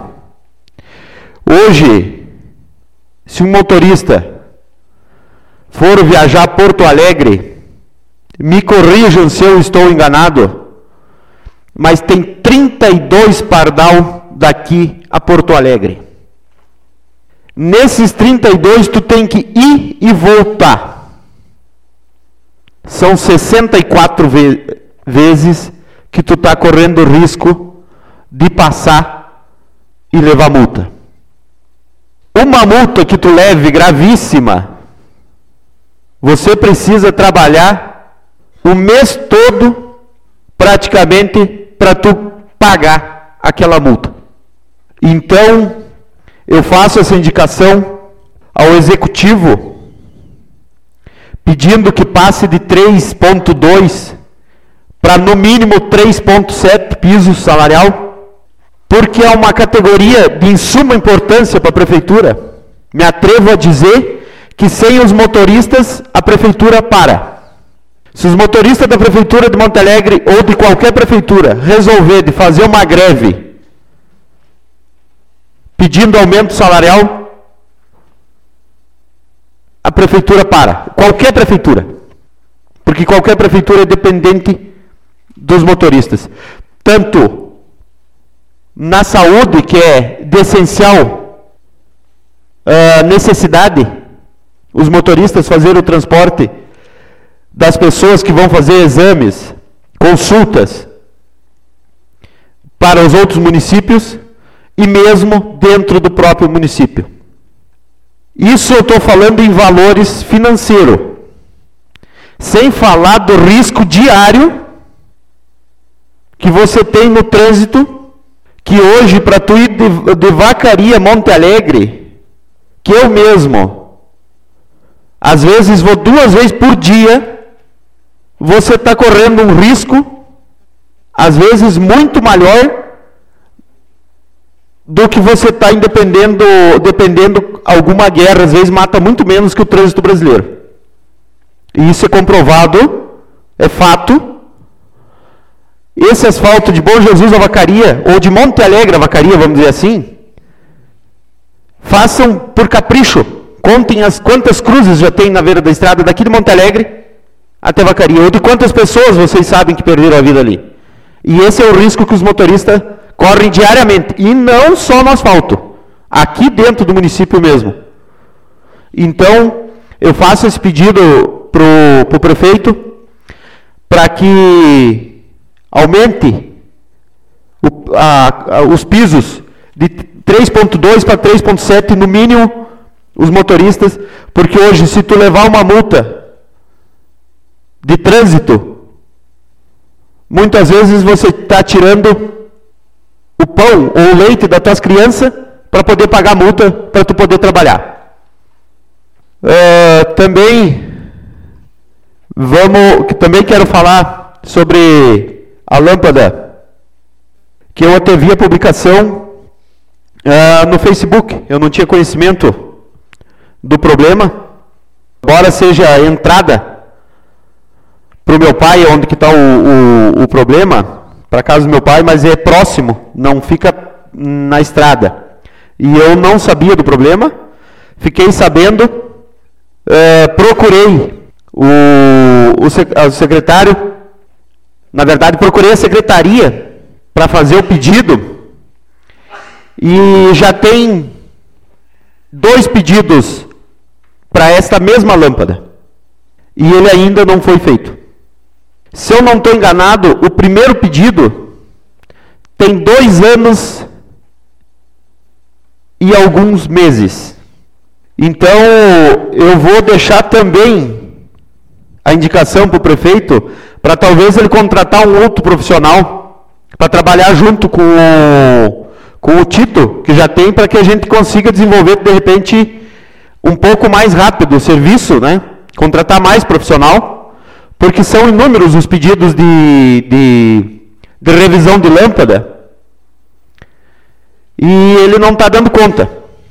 Hoje, se um motorista for viajar a Porto Alegre, me corrijam se eu estou enganado, mas tem trinta e dois pardal daqui a Porto Alegre. Nesses trinta e dois tu tem que ir e voltar. São sessenta e quatro ve- vezes que tu está correndo o risco de passar e levar multa. Uma multa que tu leve gravíssima, você precisa trabalhar o mês todo praticamente para tu pagar aquela multa. Então, eu faço essa indicação ao executivo, pedindo que passe de três ponto dois para no mínimo três ponto sete piso salarial, porque é uma categoria de suma importância para a prefeitura. Me atrevo a dizer que sem os motoristas a prefeitura para. Se os motoristas da prefeitura de Monte Alegre ou de qualquer prefeitura resolver de fazer uma greve pedindo aumento salarial, a prefeitura para. Qualquer prefeitura. Porque qualquer prefeitura é dependente dos motoristas. Tanto na saúde, que é de essencial uh, necessidade, os motoristas fazerem o transporte das pessoas que vão fazer exames, consultas para os outros municípios e mesmo dentro do próprio município. Isso eu estou falando em valores financeiros, sem falar do risco diário que você tem no trânsito, que hoje para tu ir de, de Vacaria a Monte Alegre, que eu mesmo, às vezes vou duas vezes por dia, você está correndo um risco, às vezes muito maior, do que você está dependendo, dependendo alguma guerra, às vezes mata muito menos que o trânsito brasileiro. E isso é comprovado, é fato. Esse asfalto de Bom Jesus a Vacaria, ou de Monte Alegre a Vacaria, vamos dizer assim, façam por capricho. Contem as quantas cruzes já tem na beira da estrada daqui de Monte Alegre até Vacaria, ou de quantas pessoas vocês sabem que perderam a vida ali. E esse é o risco que os motoristas correm diariamente, e não só no asfalto, aqui dentro do município mesmo. Então, eu faço esse pedido para o prefeito, para que aumente o, a, a, os pisos de três ponto dois para três ponto sete, no mínimo, os motoristas, porque hoje, se tu levar uma multa de trânsito, muitas vezes você está tirando o pão ou o leite das tuas crianças para poder pagar a multa, para tu poder trabalhar. É, também vamos, também quero falar sobre a lâmpada, que eu até vi a publicação uh, no Facebook. Eu não tinha conhecimento do problema, embora seja a entrada para para o meu pai, onde que está o, o, o problema, para casa do meu pai, mas é próximo, não fica na estrada. E eu não sabia do problema, fiquei sabendo, é, procurei o, o, o secretário, na verdade procurei a secretaria para fazer o pedido, e já tem dois pedidos para esta mesma lâmpada, e ele ainda não foi feito. Se eu não estou enganado, o primeiro pedido tem dois anos e alguns meses. Então, eu vou deixar também a indicação para o prefeito, para talvez ele contratar um outro profissional para trabalhar junto com o, com o Tito, que já tem, para que a gente consiga desenvolver, de repente, um pouco mais rápido o serviço, né? Contratar mais profissional, porque são inúmeros os pedidos de, de, de revisão de lâmpada, e ele não está dando conta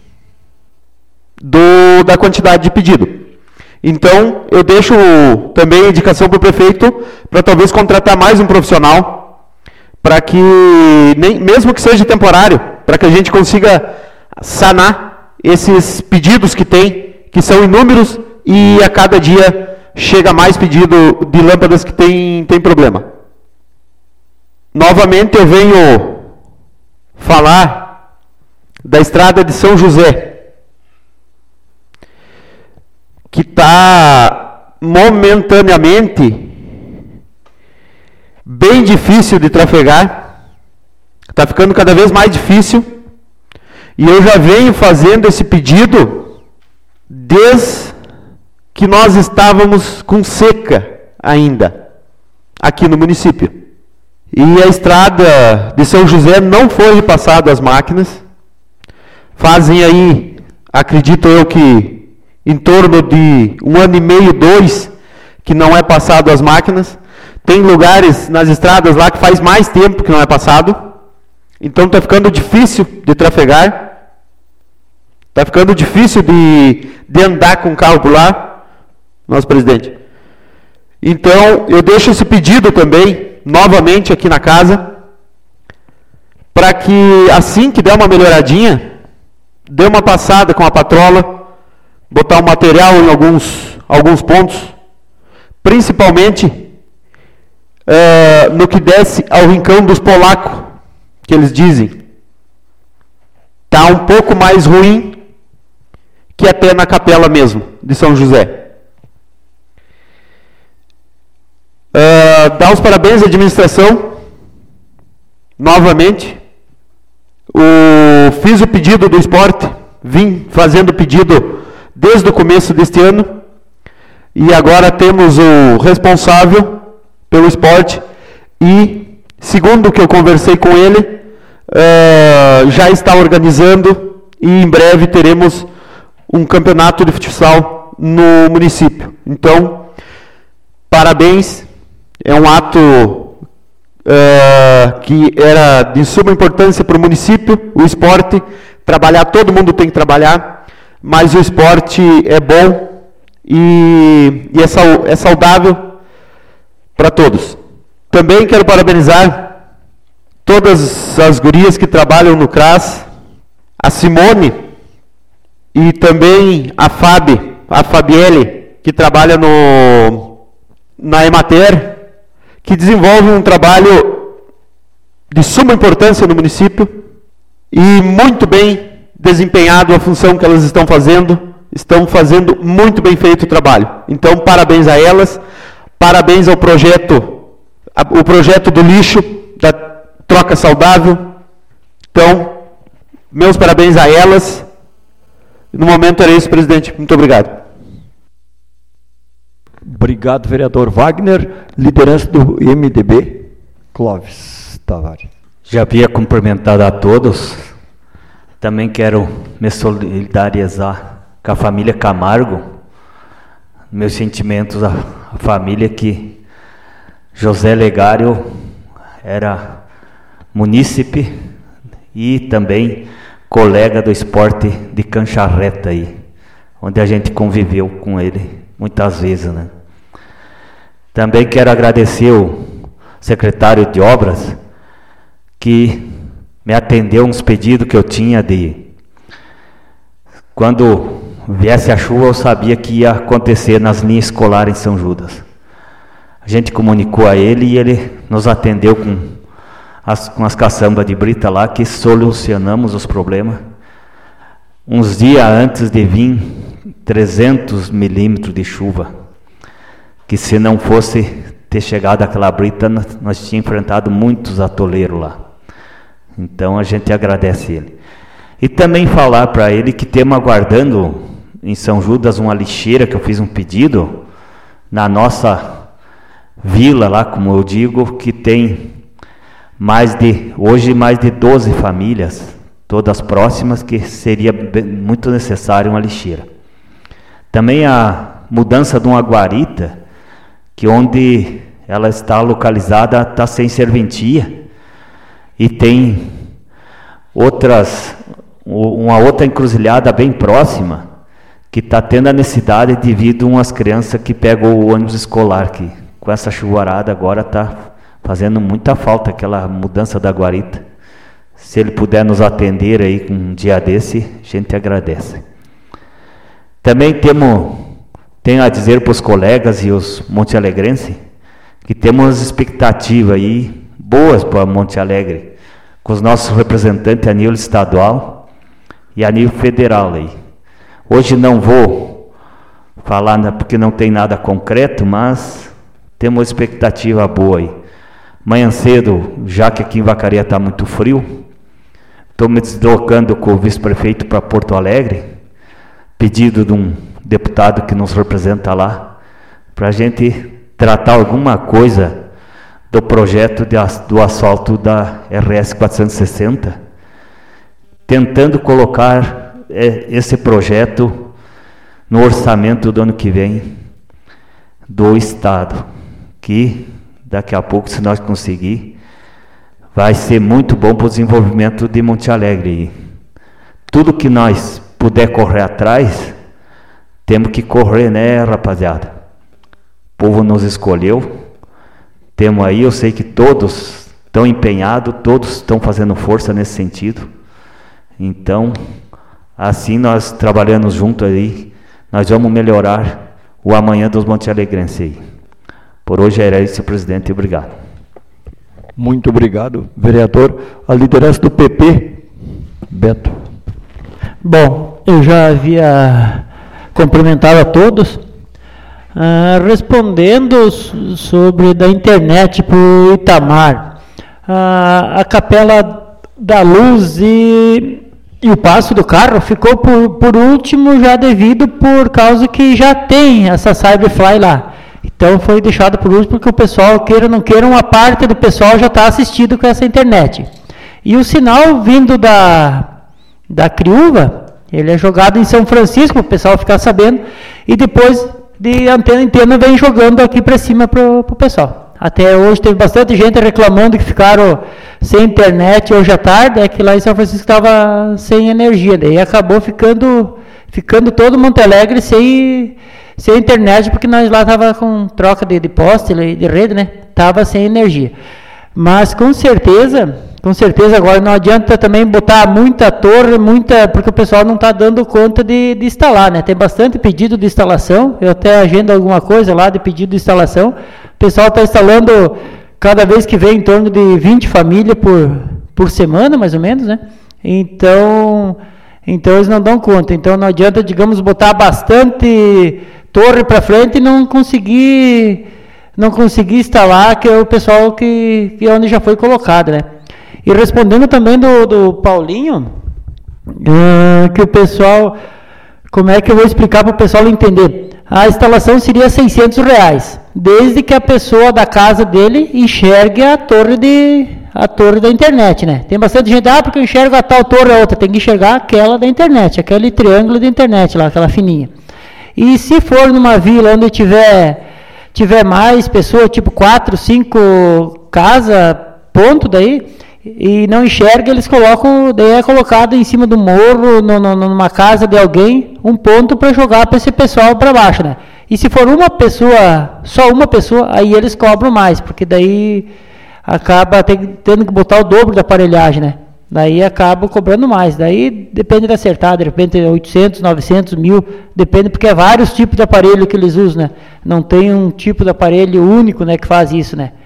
do, da quantidade de pedido. Então, eu deixo também a indicação para o prefeito, para talvez contratar mais um profissional, para que, nem, mesmo que seja temporário, para que a gente consiga sanar esses pedidos que tem, que são inúmeros, e a cada dia chega mais pedido de lâmpadas que tem, tem problema. Novamente eu venho falar da estrada de São José, que está momentaneamente bem difícil de trafegar, está ficando cada vez mais difícil, e eu já venho fazendo esse pedido desde que nós estávamos com seca ainda, aqui no município. E a estrada de São José não foi repassada às máquinas. Fazem aí, acredito eu que, em torno de um ano e meio, dois, que não é passado às máquinas. Tem lugares nas estradas lá que faz mais tempo que não é passado. Então está ficando difícil de trafegar. Está ficando difícil de, de andar com o carro por lá. Nosso presidente. Então, eu deixo esse pedido também, novamente aqui na casa, para que, assim que der uma melhoradinha, dê uma passada com a patrola, botar um material em alguns, alguns pontos, principalmente é, no que desce ao rincão dos polacos, que eles dizem. Está um pouco mais ruim que até na capela mesmo, de São José. Uh, dar os parabéns à administração, novamente. O, fiz o pedido do esporte, vim fazendo o pedido desde o começo deste ano, e agora temos o responsável pelo esporte, e, segundo o que eu conversei com ele, uh, já está organizando, e em breve teremos um campeonato de futsal no município. Então, parabéns. É um ato uh, que era de suma importância para o município, o esporte. Trabalhar, todo mundo tem que trabalhar, mas o esporte é bom e, e é, sal, é saudável para todos. Também quero parabenizar todas as gurias que trabalham no C R A S, a Simone e também a Fábio, a Fabielle, que trabalha no, na Emater, que desenvolve um trabalho de suma importância no município e muito bem desempenhado a função que elas estão fazendo, estão fazendo muito bem feito o trabalho. Então, parabéns a elas, parabéns ao projeto, o projeto do lixo, da troca saudável. Então, meus parabéns a elas. No momento era isso, presidente. Muito obrigado. Obrigado, vereador Wagner. Liderança do M D B, Clóvis Tavares. Já havia cumprimentado a todos. Também quero me solidarizar com a família Camargo. Meus sentimentos à, à família que José Legário era munícipe e também colega do esporte de cancha reta aí, onde a gente conviveu com ele muitas vezes, né? Também quero agradecer o secretário de Obras, que me atendeu uns pedidos que eu tinha de... Quando viesse a chuva, eu sabia que ia acontecer nas linhas escolares em São Judas. A gente comunicou a ele e ele nos atendeu com as, com as caçambas de brita lá, que solucionamos os problemas. Uns dias antes de vir, trezentos milímetros de chuva, que se não fosse ter chegado aquela brita, nós, nós tínhamos enfrentado muitos atoleiros lá. Então a gente agradece ele. E também falar para ele que temos aguardando em São Judas uma lixeira, que eu fiz um pedido, na nossa vila lá, como eu digo, que tem mais de, hoje mais de doze famílias, todas próximas, que seria muito necessário uma lixeira. Também a mudança de uma guarita, que onde ela está localizada está sem serventia, e tem outras, uma outra encruzilhada bem próxima, que está tendo a necessidade devido a umas crianças que pegam o ônibus escolar, que com essa chuvarada agora está fazendo muita falta aquela mudança da guarita. Se ele puder nos atender aí com um dia desse, a gente agradece. Também temos, tenho a dizer para os colegas e os montealegrenses, que temos expectativas aí boas para Monte Alegre, com os nossos representantes a nível estadual e a nível federal aí. Hoje não vou falar, né, porque não tem nada concreto, mas temos uma expectativa boa aí. Amanhã cedo, já que aqui em Vacaria está muito frio, estou me deslocando com o vice-prefeito para Porto Alegre, pedido de um deputado que nos representa lá, para a gente tratar alguma coisa do projeto de, do asfalto da R S quatrocentos e sessenta, tentando colocar é, esse projeto no orçamento do ano que vem do Estado, que daqui a pouco, se nós conseguir, vai ser muito bom para o desenvolvimento de Monte Alegre. Tudo que nós puder correr atrás, temos que correr, né, rapaziada? O povo nos escolheu, temos aí, eu sei que todos estão empenhados, todos estão fazendo força nesse sentido. Então, assim nós trabalhando junto aí, nós vamos melhorar o amanhã dos montealegrenses aí. Por hoje era isso, presidente, obrigado. Muito obrigado, vereador. A liderança do P P, Beto. Bom, eu já havia cumprimentado a todos, ah, respondendo sobre da internet para o Itamar. Ah, a Capela da Luz e, e o passo do carro ficou por, por último, já devido por causa que já tem essa Cyberfly lá. Então foi deixado por último porque o pessoal, queira ou não queira, uma parte do pessoal já está assistido com essa internet. E o sinal vindo da, da Criúva, ele é jogado em São Francisco, para o pessoal ficar sabendo, e depois de antena em antena vem jogando aqui para cima para o pessoal. Até hoje teve bastante gente reclamando que ficaram sem internet hoje à tarde, é que lá em São Francisco estava sem energia, daí acabou ficando, ficando todo Monte Alegre sem... sem internet, porque nós lá estava com troca de, de poste, de rede, né? Estava sem energia. Mas com certeza, com certeza agora não adianta também botar muita torre, muita, porque o pessoal não está dando conta de, de instalar, né? Tem bastante pedido de instalação, eu até agendo alguma coisa lá de pedido de instalação. O pessoal está instalando cada vez que vem em torno de vinte famílias por, por semana, mais ou menos, né? Então, então eles não dão conta. Então não adianta, digamos, botar bastante torre para frente e não conseguir não conseguir instalar, que é o pessoal que, que é onde já foi colocado, né? E respondendo também do, do Paulinho, uh, que o pessoal, como é que eu vou explicar para o pessoal entender? A instalação seria seiscentos reais, desde que a pessoa da casa dele enxergue a torre de a torre da internet, né? Tem bastante gente, ah, porque eu enxergo a tal torre a outra, tem que enxergar aquela da internet, aquele triângulo da internet lá, aquela fininha. E se for numa vila onde tiver, tiver mais pessoas, tipo quatro, cinco casas, ponto daí, e não enxerga, eles colocam, daí é colocado em cima do morro, no, no, numa casa de alguém, um ponto para jogar para esse pessoal para baixo, né? E se for uma pessoa, só uma pessoa, aí eles cobram mais, porque daí acaba tendo que botar o dobro da aparelhagem, né? Daí acaba cobrando mais. Daí depende da acertada, de repente oitocentos, novecentos, mil, depende, porque é vários tipos de aparelho que eles usam, né? Não tem um tipo de aparelho único, né, que faz isso, né?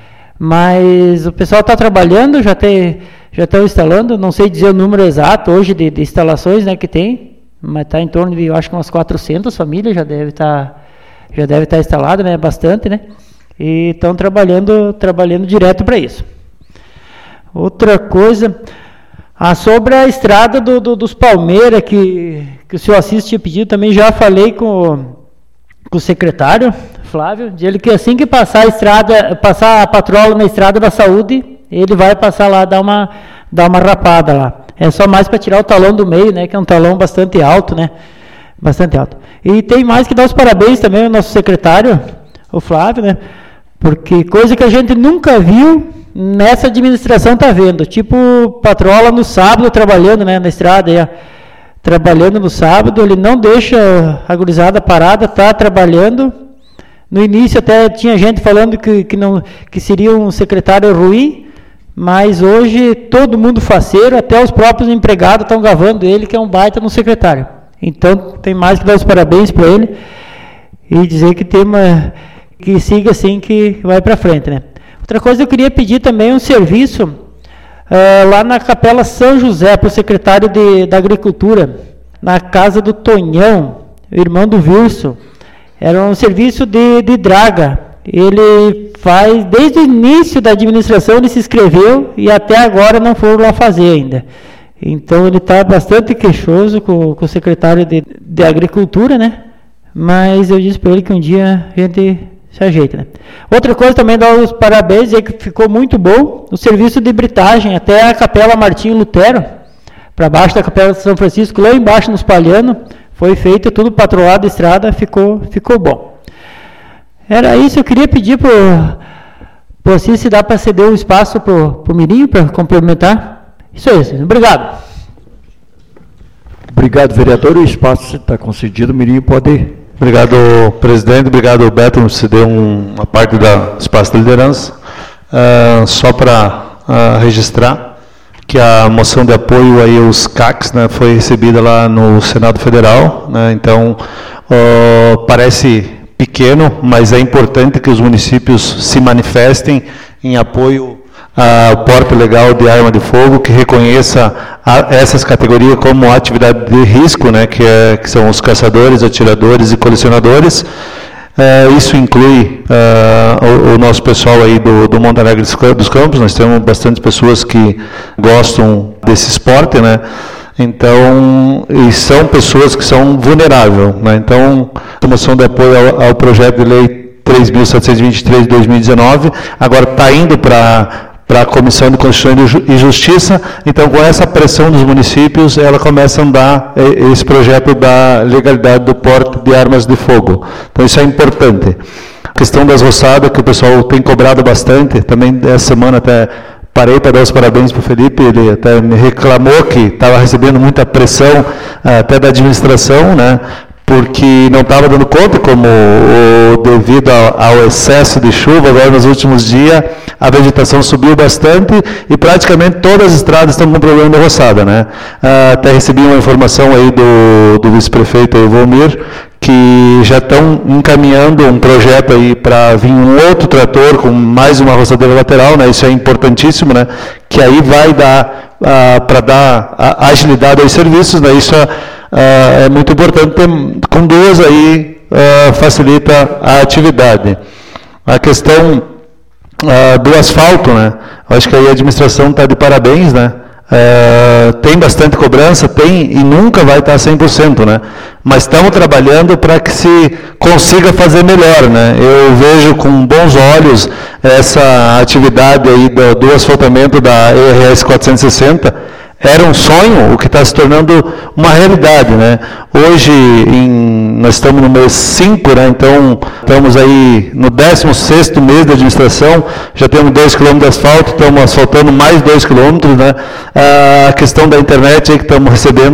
Mas o pessoal está trabalhando, já tem, já estão instalando, não sei dizer o número exato hoje de, de instalações, né, que tem, mas está em torno de, eu acho que umas quatrocentas famílias já deve estar, já deve estar instalado, né, bastante, né? E estão trabalhando, trabalhando direto para isso. Outra coisa, ah, sobre a estrada do, do, dos Palmeiras, que, que o senhor Assis tinha pedido, também já falei com, com o secretário, Flávio, ele que assim que passar a estrada, passar a patrola na estrada da saúde, ele vai passar lá, dar uma, dar uma rapada lá. É só mais para tirar o talão do meio, né, que é um talão bastante alto, né, bastante alto. E tem mais que dar os parabéns também ao nosso secretário, o Flávio, né, porque coisa que a gente nunca viu, nessa administração está vendo, tipo patrola no sábado trabalhando, né, na estrada, aí, ó, trabalhando no sábado, ele não deixa a gurizada parada, está trabalhando. No início até tinha gente falando que, que, não, que seria um secretário ruim, mas hoje todo mundo faceiro, até os próprios empregados estão gravando ele, que é um baita no secretário. Então tem mais que dar os parabéns para ele e dizer que tem uma, que siga assim, que vai para frente, né? Outra coisa, eu queria pedir também um serviço uh, lá na Capela São José, para o secretário de, da Agricultura, na casa do Tonhão, irmão do Wilson. Era um serviço de, de draga. Ele faz, desde o início da administração, ele se inscreveu e até agora não foram lá fazer ainda. Então ele está bastante queixoso com, com o secretário de, de Agricultura, né? Mas eu disse para ele que um dia a gente se ajeita, né? Outra coisa também, dar os parabéns, é que ficou muito bom o serviço de britagem até a Capela Martinho Lutero, para baixo da Capela de São Francisco, lá embaixo nos Palhano, foi feito tudo patrolado, estrada, ficou, ficou bom. Era isso, eu queria pedir para o Assis se dá para ceder o espaço para o Mirinho, para complementar. Isso aí, Assis. Obrigado. Obrigado, vereador. O espaço está concedido, o Mirinho pode ir. Obrigado, presidente. Obrigado, Beto, por ceder um, uma parte do espaço de liderança. Uh, só para uh, registrar que a moção de apoio aí aos C A Cs, né, foi recebida lá no Senado Federal, né, então uh, parece pequeno, mas é importante que os municípios se manifestem em apoio ao porte legal de arma de fogo, que reconheça a, essas categorias como atividade de risco, né, que, é, que são os caçadores, atiradores e colecionadores. Uh, isso inclui uh, o, o nosso pessoal aí do, do Monte Alegre dos Campos. Nós temos bastante pessoas que gostam desse esporte, né? Então, e são pessoas que são vulneráveis, né? Então, a moção de apoio ao, ao projeto de lei três mil setecentos e vinte e três de dois mil e dezenove, agora está indo para para a Comissão de Constituição e Justiça. Então, com essa pressão dos municípios, ela começa a andar esse projeto da legalidade do porte de armas de fogo. Então, isso é importante. A questão das roçadas, que o pessoal tem cobrado bastante, também essa semana até parei para dar os parabéns para o Felipe, ele até me reclamou que estava recebendo muita pressão até da administração, né? Porque não estava dando conta, como o, devido ao, ao excesso de chuva agora nos últimos dias, a vegetação subiu bastante e praticamente todas as estradas estão com problema de roçada, né? Ah, até recebi uma informação aí do, do vice-prefeito Volmir, que já estão encaminhando um projeto aí para vir um outro trator com mais uma roçadeira lateral, né? Isso é importantíssimo, né? Que aí vai dar, ah, para dar a agilidade aos serviços, né? Isso é, ah, é muito importante, ter, com duas aí ah, facilita a atividade. A questão ah, do asfalto, né? Eu acho que aí a administração está de parabéns, né? Uh, tem bastante cobrança, tem e nunca vai estar cem por cento, né? Mas estamos trabalhando para que se consiga fazer melhor, né? Eu vejo com bons olhos essa atividade aí do, do asfaltamento da E R S quatrocentos e sessenta. Era um sonho, o que está se tornando uma realidade, né? Hoje, em, nós estamos no mês cinco, né? Então estamos aí no décimo sexto mês da administração, já temos dois quilômetros de asfalto, estamos asfaltando mais dois quilômetros, né? A questão da internet, aí que estamos recebendo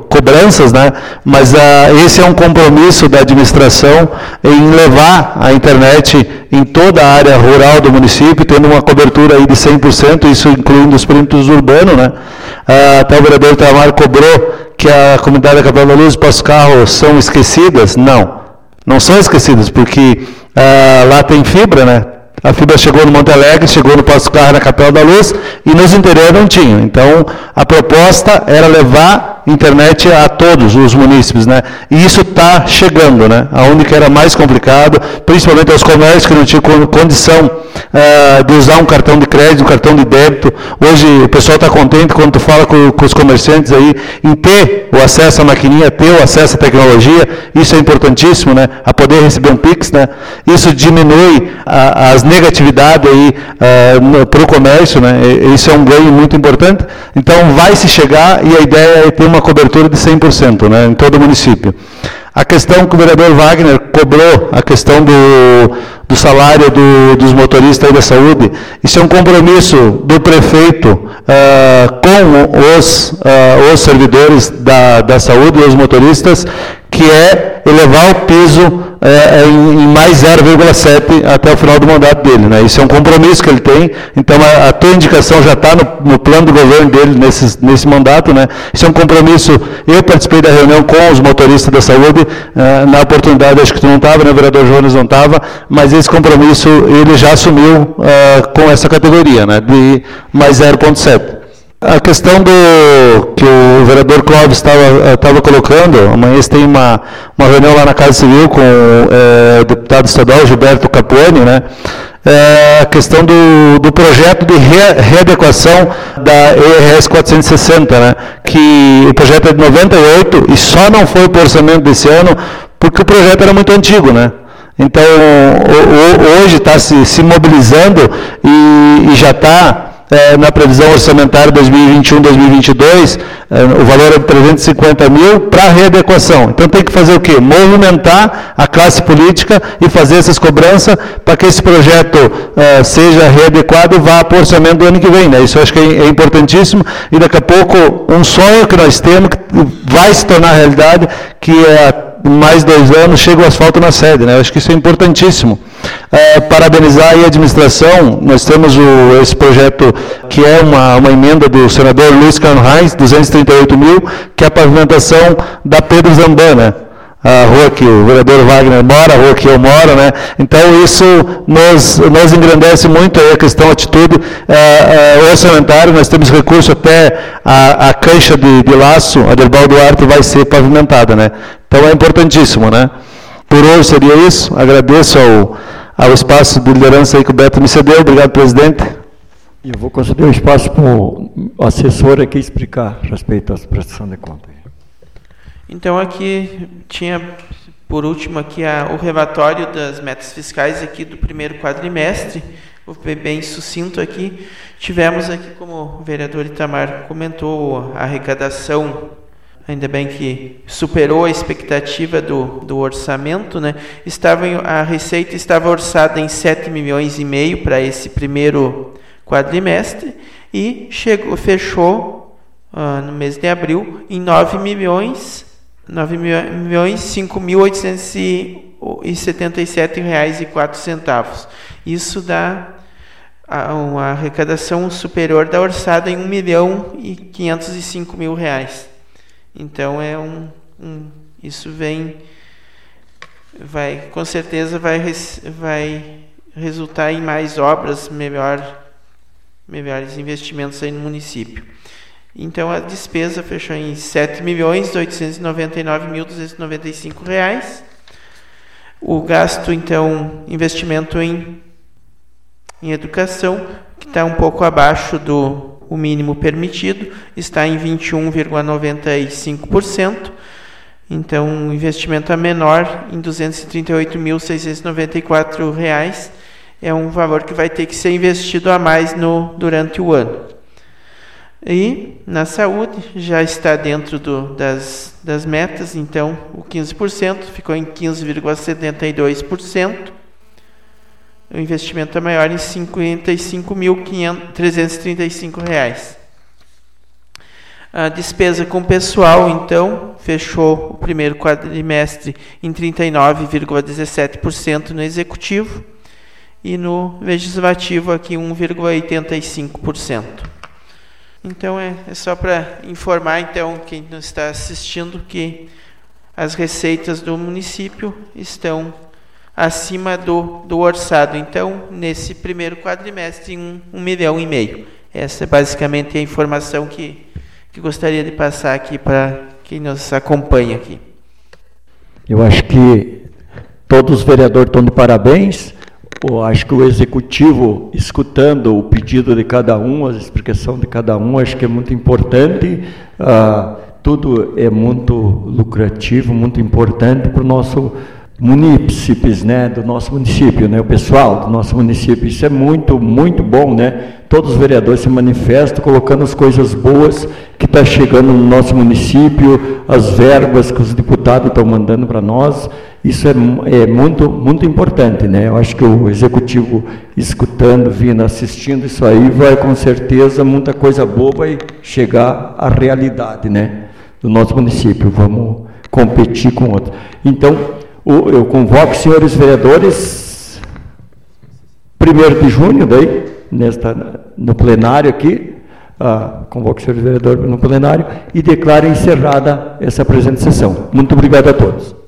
cobranças, né? Mas ah, esse é um compromisso da administração em levar a internet em toda a área rural do município, tendo uma cobertura aí de cem por cento, isso incluindo os perímetros urbanos, né? Ah, até o vereador Itamar cobrou que a comunidade da Capela da Luz e Passo Carro são esquecidas. Não, não são esquecidas, porque ah, lá tem fibra, né? A fibra chegou no Monte Alegre, chegou no Passo Carro, na Capela da Luz, e nos interiores não tinha. Então, a proposta era levar internet a todos os munícipes, né? E isso está chegando, né? Aonde que era mais complicado, principalmente aos comércios que não tinham condição uh, de usar um cartão de crédito, um cartão de débito. Hoje o pessoal está contente quando tu fala com, com os comerciantes aí em ter o acesso à maquininha, ter o acesso à tecnologia. Isso é importantíssimo, né? A poder receber um Pix, né? Isso diminui a, as negatividades aí uh, para o comércio, né? E, isso é um ganho muito importante. Então vai se chegar e a ideia é ter uma cobertura de cem por cento, né, em todo o município. A questão que o vereador Wagner cobrou, a questão do, do salário do, dos motoristas da saúde, isso é um compromisso do prefeito uh, com os, uh, os servidores da, da saúde e os motoristas, que é elevar o piso é, em, em mais zero vírgula sete até o final do mandato dele, né? Isso é um compromisso que ele tem, então a, a tua indicação já está no, no plano do governo dele nesse, nesse mandato, né? Isso é um compromisso. Eu participei da reunião com os motoristas da saúde, uh, na oportunidade, acho que tu não estava, né? O vereador Jones não estava, mas esse compromisso ele já assumiu uh, com essa categoria, né? De mais zero vírgula sete. A questão do que o vereador Clóvis estava estava colocando, amanhã tem uma, uma reunião lá na Casa Civil com é, o deputado estadual Gilberto Capuani, né? É, a questão do, do projeto de re, readequação da E R S quatrocentos e sessenta, né? Que o projeto é de noventa e oito e só não foi para o orçamento desse ano porque o projeto era muito antigo, né? Então, o, o, hoje está se, se mobilizando e, e já está É, na previsão orçamentária dois mil e vinte e um, dois mil e vinte e dois, é, o valor é de trezentos e cinquenta mil para readequação. Então tem que fazer o quê? Movimentar a classe política e fazer essas cobranças para que esse projeto é, seja readequado e vá para o orçamento do ano que vem, né? Isso eu acho que é, é importantíssimo, e daqui a pouco um sonho que nós temos, que vai se tornar realidade, que é mais dois anos chega o asfalto na sede, né? Eu acho que isso é importantíssimo. É, parabenizar aí a administração. Nós temos o, esse projeto que é uma, uma emenda do senador Luiz Carlos Reis, duzentos e trinta e oito mil, que é a pavimentação da Pedro Zambana, a rua que o vereador Wagner mora, a rua que eu moro, né? Então isso nos, nos engrandece muito aí a questão, a atitude é, é, orçamentária. Nós temos recurso até a, a cancha de, de laço, a Derbal Duarte vai ser pavimentada, né? Então é importantíssimo, né? Por hoje seria isso. Agradeço ao, ao espaço de liderança aí que o Beto me cedeu. Obrigado, presidente. Eu vou conceder o espaço para o assessor aqui explicar a respeito à prestação de contas. Então aqui tinha, por último, aqui a, o relatório das metas fiscais aqui do primeiro quadrimestre. Vou ser bem sucinto aqui. Tivemos aqui, como o vereador Itamar comentou, a arrecadação, ainda bem que superou a expectativa do, do orçamento, né? Estava em, a receita estava orçada em sete milhões e meio para esse primeiro quadrimestre e chegou, fechou uh, no mês de abril em nove milhões, nove milhões cinco mil oitocentos e setenta e sete reais e quatro centavos. Isso dá a, uma arrecadação superior da orçada em um milhão e quinhentos e cinco mil reais. Então é um, um isso vem vai com certeza vai vai resultar em mais obras, melhor melhores investimentos aí no município. Então a despesa fechou em sete milhões oitocentos e noventa e nove mil duzentos e noventa e cinco reais. O gasto, então, investimento em em educação, que está um pouco abaixo do o mínimo permitido, está em vinte e um vírgula noventa e cinco por cento. Então, o investimento é menor, em duzentos e trinta e oito mil seiscentos e noventa e quatro reais. É um valor que vai ter que ser investido a mais no, durante o ano. E, na saúde, já está dentro do, das, das metas, então, o quinze por cento, ficou em quinze vírgula setenta e dois por cento. O investimento é maior em cinquenta e cinco mil trezentos e trinta e cinco reais. A despesa com pessoal, então, fechou o primeiro quadrimestre em trinta e nove vírgula dezessete por cento no executivo e no legislativo aqui um vírgula oitenta e cinco por cento. Então é, é só para informar então quem nos está assistindo que as receitas do município estão acima do, do orçado. Então, nesse primeiro quadrimestre, um, um milhão e meio. Essa é basicamente a informação que, que gostaria de passar aqui para quem nos acompanha aqui. Eu acho que todos os vereadores estão de parabéns. Eu acho que o executivo, escutando o pedido de cada um, a explicação de cada um, acho que é muito importante. Ah, tudo é muito lucrativo, muito importante para o nosso munícipes, né, do nosso município, né, o pessoal do nosso município. Isso é muito, muito bom, né? Todos os vereadores se manifestam colocando as coisas boas que está chegando no nosso município, as verbas que os deputados estão mandando para nós. Isso é, é muito, muito importante, né? Eu acho que o executivo escutando, vindo, assistindo isso aí, vai com certeza muita coisa boa vai chegar à realidade, né, do nosso município. Vamos competir com outros. Então, eu convoco os senhores vereadores, primeiro de junho, daí, nesta, no plenário aqui, ah, convoco os senhores vereadores no plenário e declaro encerrada essa presente sessão. Muito obrigado a todos.